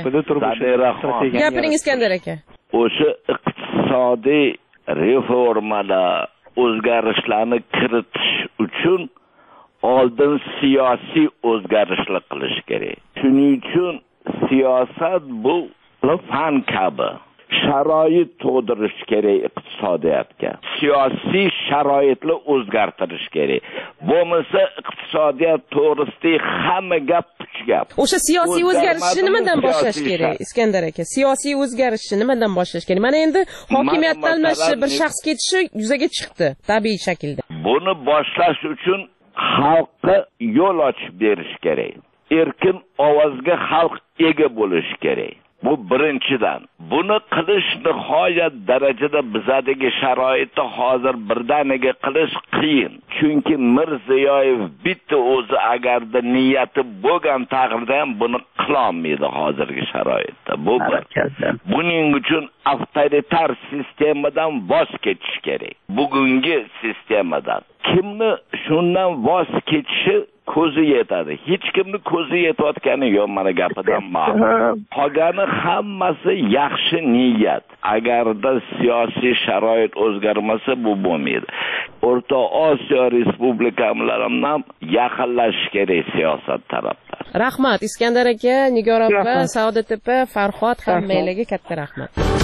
Gapiring Iskandar aka. O'sha iqtisodiy reformalar, o'zgarishlarni kiritish uchun oldin siyosiy o'zgarishlar qilish kerak. Shuning uchun siyosat bu fan kabi. sharoit tug'dirish kerak iqtisodiyotga. Siyosiy sharoitni o'zgartirish kerak. Bo'lmasa iqtisodiyot to'g'risida hamma gap puch gap. O'sha siyosiy o'zgarishni nimadan boshlash kerak, Iskandar aka? Siyosiy o'zgarishni nimadan boshlash kerak? Mana endi hokimiyat almashishi, bir shaxs ketishi yuzaga chiqdi, tabiiy shaklda. Buni boshlash uchun xalqqa yo'l ochib berish kerak. Erkin ovozga xalq ega bo'lish kerak. Bu birinchidan. Buni qilish nihoyat darajada bizadagi sharoitda hozir birdaniga qilish qiyin. Chunki Mirziyoyev bitta o'zi agarda niyati bo'lgan taqdirda ham buni qila olmaydi hozirgi sharoitda. Bu buning uchun avtoritar sistemadan voz kechish kerak. Bugungi sistemadan. Kimni shundan voz kechishi ko'zi yetadi. Hech kimni ko'zi yetayotgani yo'q, mana gapidan ma'lum. Qolgani hammasi yaxshi niyat. Agarda siyosiy sharoit o'zgarmasa bu bo'lmaydi. O'rta Osiyo respublikalari ham yaqinlashish kerak siyosat tarafdan. Rahmat Iskandar aka, Nigor opa, Saodat opa, Farhod hammalarga katta rahmat.